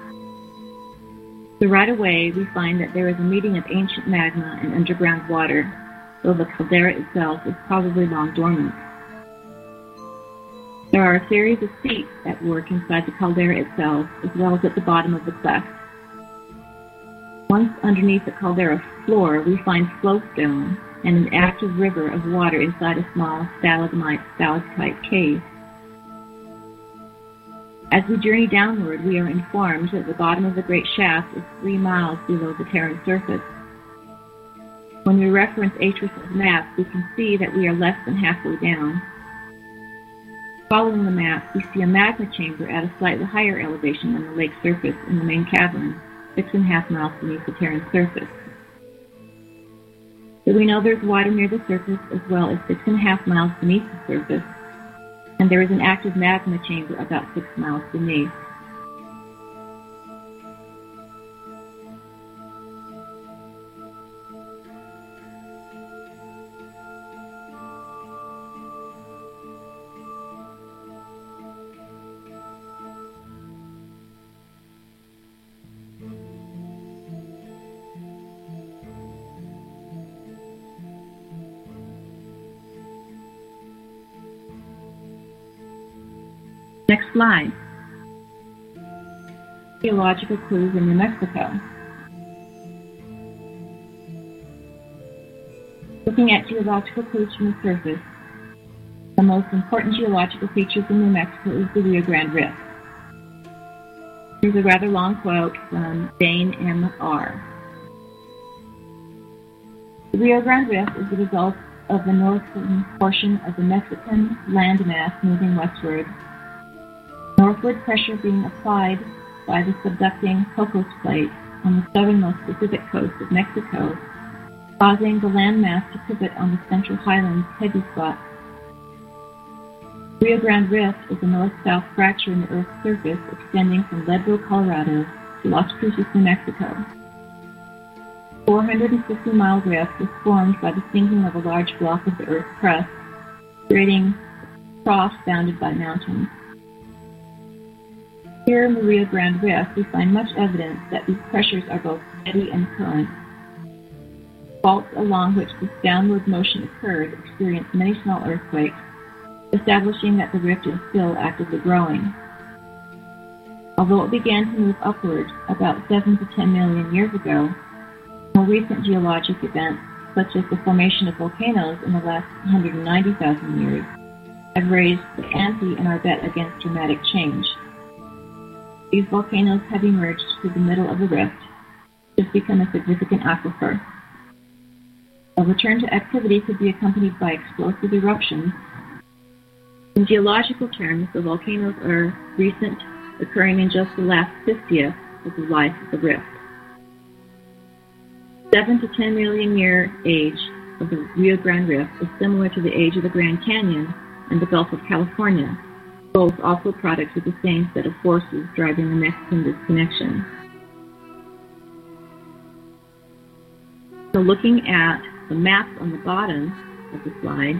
So right away, we find that there is a meeting of ancient magma and underground water, though the caldera itself is probably long dormant. There are a series of seeps at work inside the caldera itself, as well as at the bottom of the cleft. Once underneath the caldera floor, we find flowstone and an active river of water inside a small stalagmite stalactite cave. As we journey downward, we are informed that the bottom of the great shaft is three miles below the Terran surface. When we reference Atris's map, we can see that we are less than halfway down. Following the map, we see a magma chamber at a slightly higher elevation than the lake surface in the main cavern, six and a half miles beneath the Terran surface. So we know there's water near the surface as well as six and a half miles beneath the surface, and there is an active magma chamber about six miles beneath. Next slide. Geological clues in New Mexico. Looking at geological clues from the surface, the most important geological features in New Mexico is the Rio Grande Rift. Here's a rather long quote from Dane M R The Rio Grande Rift is the result of the northern portion of the Mexican landmass moving westward. Northward pressure being applied by the subducting Cocos Plate on the southernmost Pacific coast of Mexico, causing the landmass to pivot on the Central Highlands heavy spot. Rio Grande Rift is a north-south fracture in the Earth's surface extending from Leadville, Colorado to Las Cruces, New Mexico. four hundred fifty mile rift was formed by the sinking of a large block of the Earth's crust, creating a trough bounded by mountains. Here in the Rio Grande Rift, we find much evidence that these pressures are both steady and current. Faults along which this downward motion occurred experienced many small earthquakes, establishing that the rift is still actively growing. Although it began to move upward about seven to ten million years ago, more recent geologic events such as the formation of volcanoes in the last one hundred ninety thousand years, have raised the ante in our bet against dramatic change. These volcanoes have emerged through the middle of the rift, which has become a significant aquifer. A return to activity could be accompanied by explosive eruptions. In geological terms, the volcanoes are recent, occurring in just the last fiftieth of the life of the rift. Seven to ten million year age of the Rio Grande Rift is similar to the age of the Grand Canyon and the Gulf of California, both also products of the same set of forces driving the Mexican disconnection. So looking at the maps on the bottom of the slide,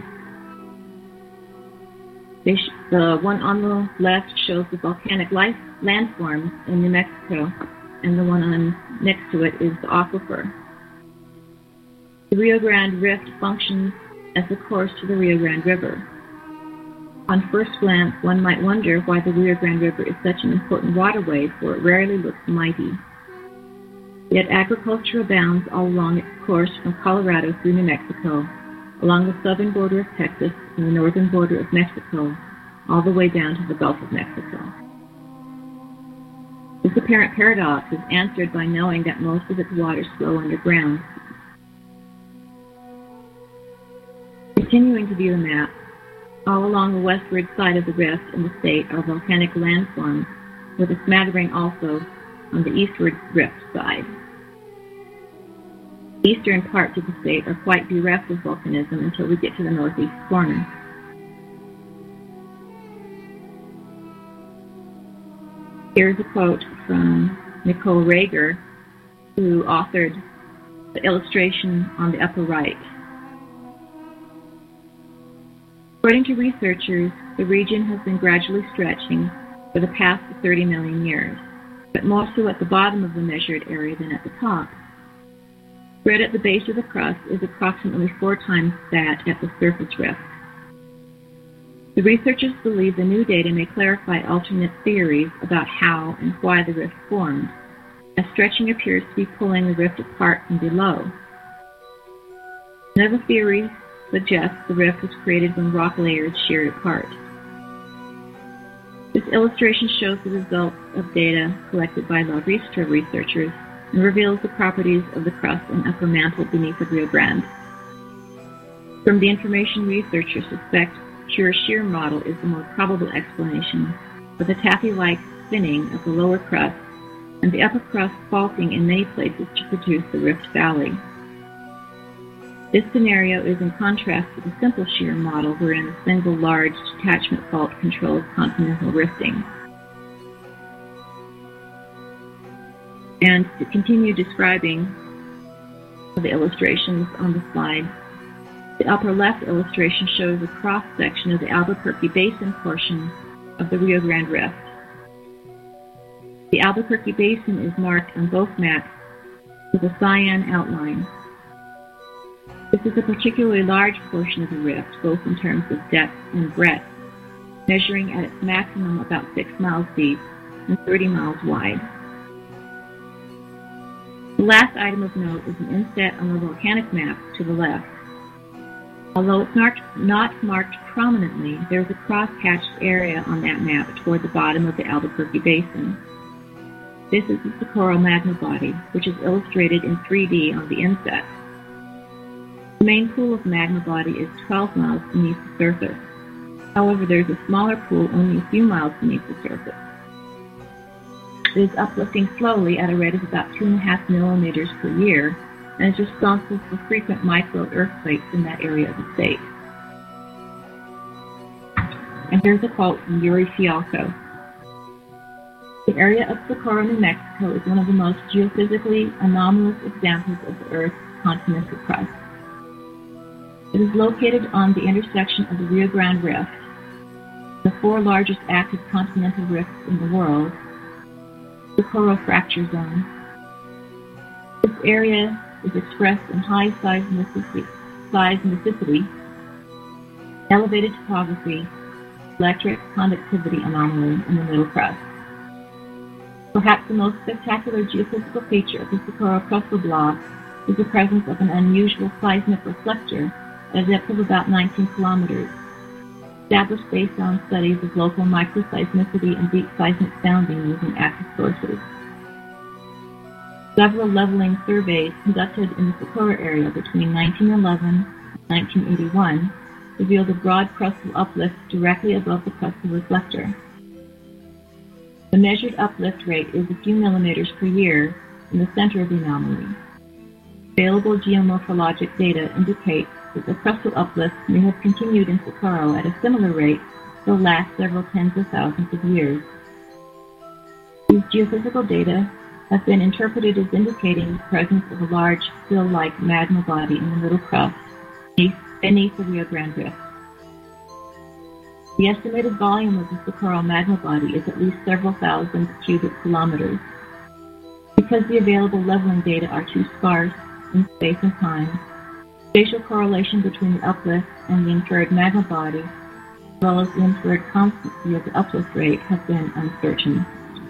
they sh- the one on the left shows the volcanic life landforms in New Mexico, and the one on next to it is the aquifer. The Rio Grande Rift functions as the course to the Rio Grande River. On first glance, one might wonder why the Rio Grande River is such an important waterway, for it rarely looks mighty. Yet agriculture abounds all along its course from Colorado through New Mexico, along the southern border of Texas and the northern border of Mexico, all the way down to the Gulf of Mexico. This apparent paradox is answered by knowing that most of its waters flow underground. Continuing to view the map, all along the westward side of the rift in the state are volcanic landforms, with a smattering also on the eastward rift side. The eastern parts of the state are quite bereft of volcanism until we get to the northeast corner. Here's a quote from Nicole Rager, who authored the illustration on the upper right. According to researchers, the region has been gradually stretching for the past thirty million years, but more so at the bottom of the measured area than at the top. Spread at the base of the crust is approximately four times that at the surface rift. The researchers believe the new data may clarify alternate theories about how and why the rift formed, as stretching appears to be pulling the rift apart from below. Another theory suggests the rift was created when rock layers sheared apart. This illustration shows the results of data collected by La Vista researchers and reveals the properties of the crust and upper mantle beneath the Rio Grande. From the information, researchers suspect pure shear model is the most probable explanation for the taffy-like thinning of the lower crust and the upper crust faulting in many places to produce the rift valley. This scenario is in contrast to the simple shear model wherein a single large detachment fault controls continental rifting. And to continue describing the illustrations on the slide, the upper left illustration shows a cross-section of the Albuquerque Basin portion of the Rio Grande Rift. The Albuquerque Basin is marked on both maps with a cyan outline. This is a particularly large portion of the rift, both in terms of depth and breadth, measuring at its maximum about six miles deep and thirty miles wide. The last item of note is an inset on the volcanic map to the left. Although it's not, not marked prominently, there is a cross-hatched area on that map toward the bottom of the Albuquerque Basin. This is the Socorro magma body, which is illustrated in three D on the inset. The main pool of magma body is twelve miles beneath the surface. However, there is a smaller pool only a few miles beneath the surface. It is uplifting slowly at a rate of about two and a half millimeters per year, and is responsible for frequent micro-earthquakes in that area of the state. And here's a quote from Yuri Fialko. The area of Socorro, New Mexico is one of the most geophysically anomalous examples of the Earth's continental crust. It is located on the intersection of the Rio Grande Rift, the four largest active continental rifts in the world, the Socorro Fracture Zone. This area is expressed in high seismicity, seismicity, elevated topography, electric conductivity anomaly in the middle crust. Perhaps the most spectacular geophysical feature of the Socorro crustal block is the presence of an unusual seismic reflector at a depth of about nineteen kilometers, established based on studies of local microseismicity and deep seismic sounding using active sources. Several leveling surveys conducted in the Socorro area between nineteen eleven and nineteen eighty-one revealed a broad crustal uplift directly above the crustal reflector. The measured uplift rate is a few millimeters per year in the center of the anomaly. Available geomorphologic data indicates that the crustal uplift may have continued in Socorro at a similar rate for the last several tens of thousands of years. These geophysical data have been interpreted as indicating the presence of a large, still-like magma body in the middle crust beneath the Rio Grande Rift. The estimated volume of the Socorro magma body is at least several thousand cubic kilometers. Because the available leveling data are too sparse in space and time, spatial correlation between the uplift and the inferred magma body, as well as the inferred constancy of the uplift rate, have been uncertain.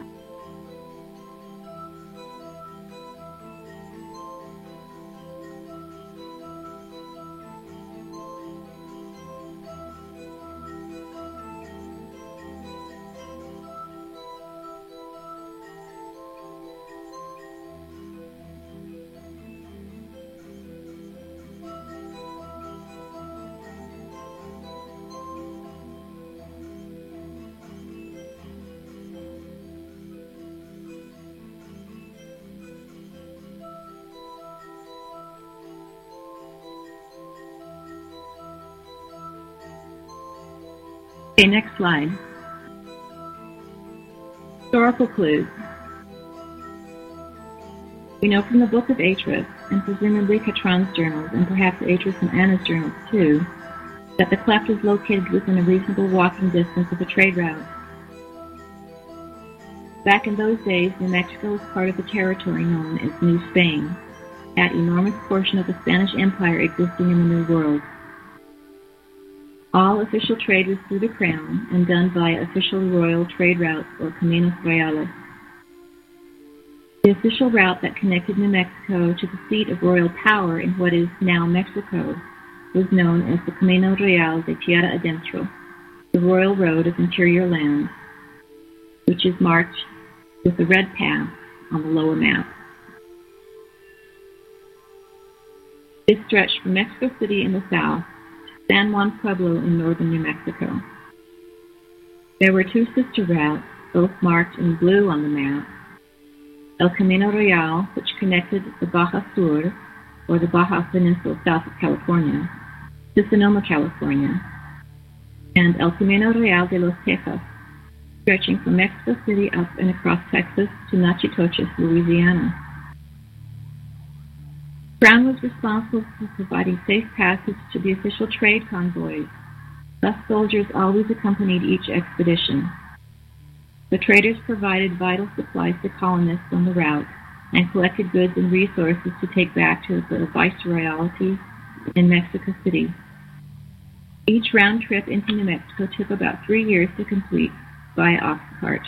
Okay, next slide. Historical clues. We know from the Book of Atris, and presumably Catron's journals, and perhaps Atris and Anna's journals too, that the cleft is located within a reasonable walking distance of a trade route. Back in those days, New Mexico was part of the territory known as New Spain, that enormous portion of the Spanish Empire existing in the New World. All official trade was through the Crown and done via official royal trade routes or Caminos Reales. The official route that connected New Mexico to the seat of royal power in what is now Mexico was known as the Camino Real de Tierra Adentro, the Royal Road of Interior Lands, which is marked with the red path on the lower map. It stretched from Mexico City in the south to San Juan Pueblo in northern New Mexico. There were two sister routes, both marked in blue on the map: El Camino Real, which connected the Baja Sur, or the Baja Peninsula south of California, to Sonoma, California, and El Camino Real de los Tejas, stretching from Mexico City up and across Texas to Natchitoches, Louisiana. Crown was responsible for providing safe passage to the official trade convoys. Thus, soldiers always accompanied each expedition. The traders provided vital supplies to colonists on the route and collected goods and resources to take back to the Viceroyalty in Mexico City. Each round trip into New Mexico took about three years to complete via ox cart.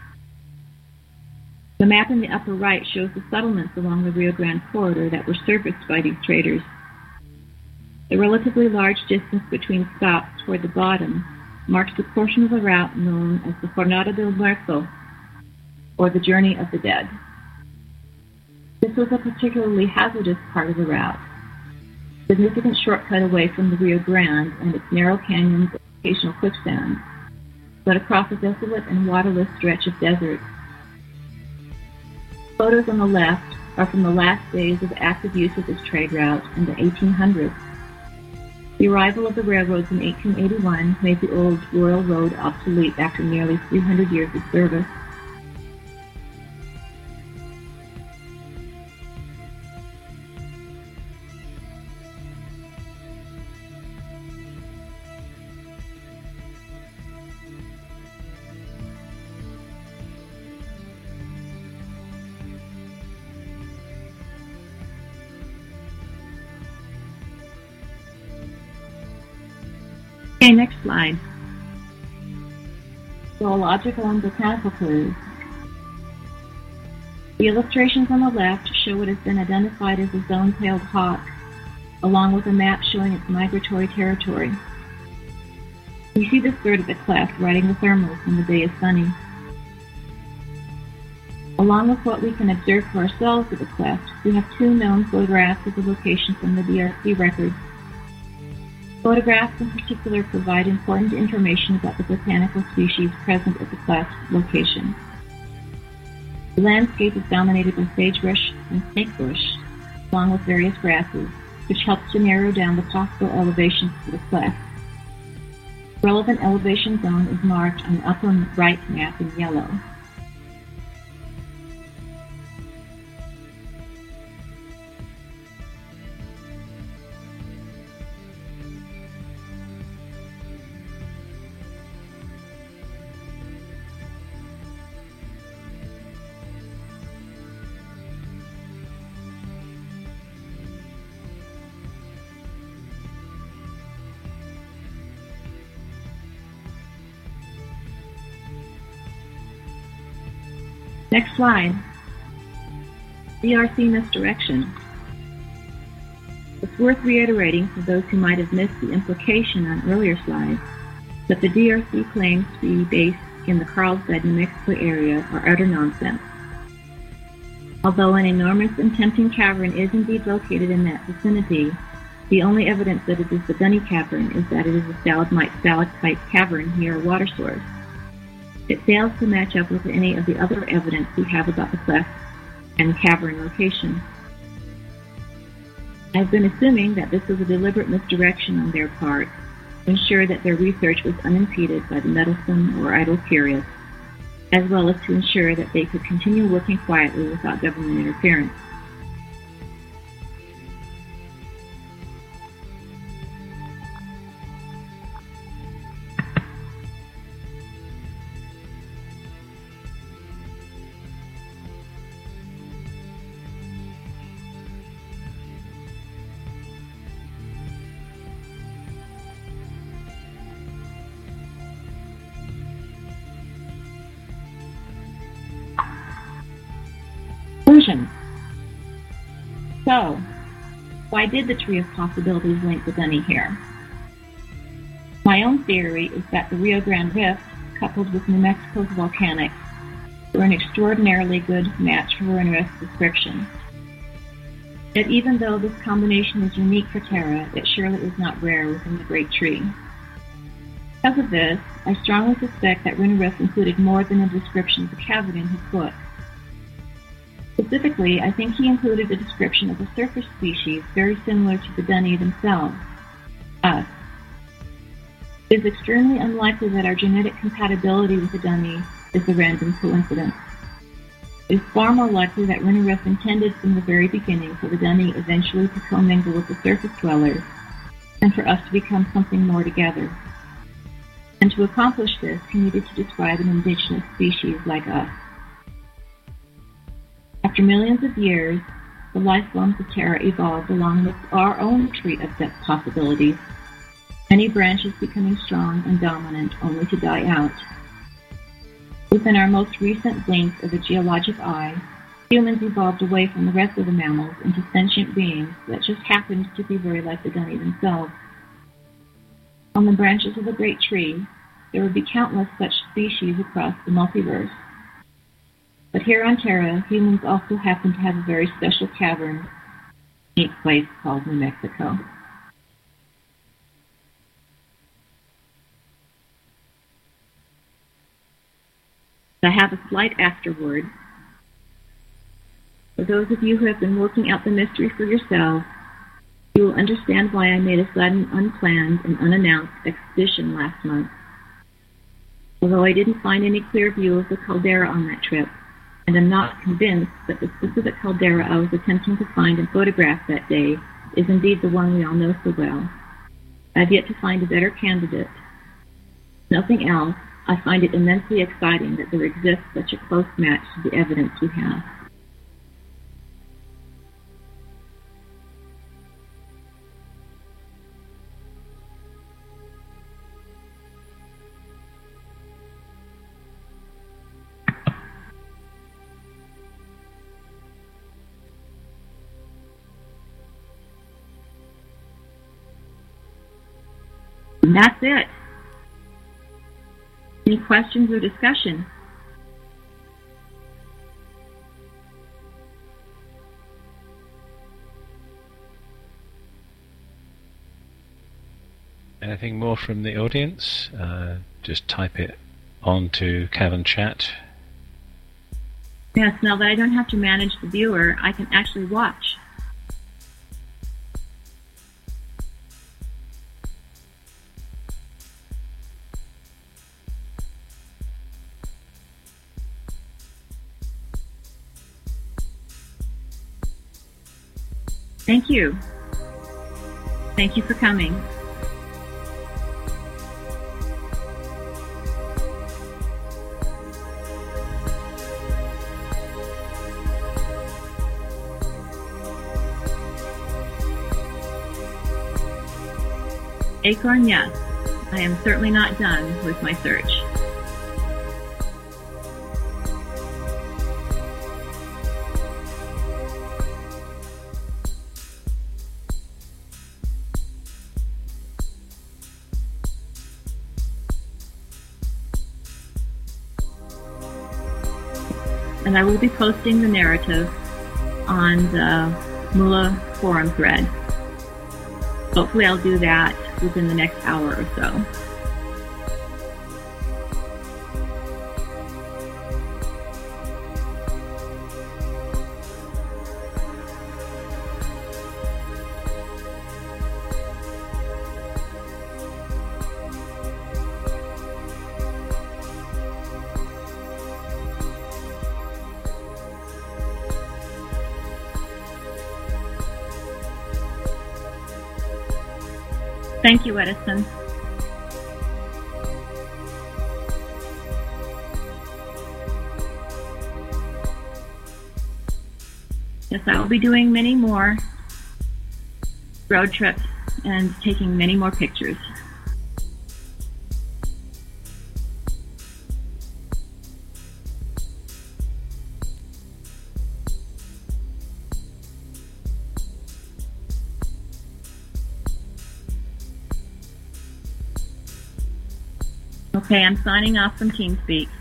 The map in the upper right shows the settlements along the Rio Grande corridor that were serviced by these traders. The relatively large distance between stops toward the bottom marks the portion of the route known as the Jornada del Muerto, or the Journey of the Dead. This was a particularly hazardous part of the route, a significant shortcut away from the Rio Grande and its narrow canyons and occasional quicksand, but across a desolate and waterless stretch of desert. Photos on the left are from the last days of active use of this trade route in the eighteen hundreds. The arrival of the railroads in eighteen eighty-one made the old Royal Road obsolete after nearly three hundred years of service. Okay, next slide. Zoological and botanical clues. The illustrations on the left show what has been identified as a zone-tailed hawk, along with a map showing its migratory territory. We see this bird at the cleft riding the thermals when the day is sunny. Along with what we can observe for ourselves at the cleft, we have two known photographs of the location from the D R C records. Photographs in particular provide important information about the botanical species present at the cleft location. The landscape is dominated by sagebrush and snakebush, along with various grasses, which helps to narrow down the possible elevations for the cleft. The relevant elevation zone is marked on the upper right map in yellow. Next slide. D R C misdirection. It's worth reiterating for those who might have missed the implication on earlier slides that the D R C claims to be based in the Carlsbad, New Mexico area are utter nonsense. Although an enormous and tempting cavern is indeed located in that vicinity, the only evidence that it is the Dunny Cavern is that it is a stalagmite-stalactite cavern near a water source. It fails to match up with any of the other evidence we have about the cleft and cavern location. I've been assuming that this was a deliberate misdirection on their part to ensure that their research was unimpeded by the meddlesome or idle curious, as well as to ensure that they could continue working quietly without government interference. Conclusion. So, why did the Tree of Possibilities link the Dunny here? My own theory is that the Rio Grande Rift, coupled with New Mexico's volcanics, were an extraordinarily good match for Rinareth's description. Yet even though this combination is unique for Terra, it surely is not rare within the Great Tree. Because of this, I strongly suspect that Rinareth included more than a description of the cavern in his book. Specifically, I think he included a description of a surface species very similar to the Dunny themselves, us. It is extremely unlikely that our genetic compatibility with the Dunny is a random coincidence. It is far more likely that Rinareth intended from the very beginning for the Dunny eventually to commingle with the surface dwellers, and for us to become something more together. And to accomplish this, he needed to describe an indigenous species like us. After millions of years, the life forms of Terra evolved along with our own tree of depth possibilities, many branches becoming strong and dominant only to die out. Within our most recent blink of a geologic eye, humans evolved away from the rest of the mammals into sentient beings that just happened to be very like the Dunny themselves. On the branches of the great tree, there would be countless such species across the multiverse. But here on Terra, humans also happen to have a very special cavern, a unique place called New Mexico. I have a slight afterword. For those of you who have been working out the mystery for yourselves, you will understand why I made a sudden, unplanned, and unannounced expedition last month. Although I didn't find any clear view of the caldera on that trip, and I'm not convinced that the specific caldera I was attempting to find and photograph that day is indeed the one we all know so well, I've yet to find a better candidate. If nothing else, I find it immensely exciting that there exists such a close match to the evidence we have. And that's it. Any questions or discussion? Anything more from the audience? Uh, just type it onto Cavern Chat. Yes, now that I don't have to manage the viewer, I can actually watch. Thank you. Thank you for coming. Acorn, yes. I am certainly not done with my search. And I will be posting the narrative on the Moolah forum thread. Hopefully I'll do that within the next hour or so. Thank you, Edison. Yes, I will be doing many more road trips and taking many more pictures. Okay, I'm signing off from TeamSpeak.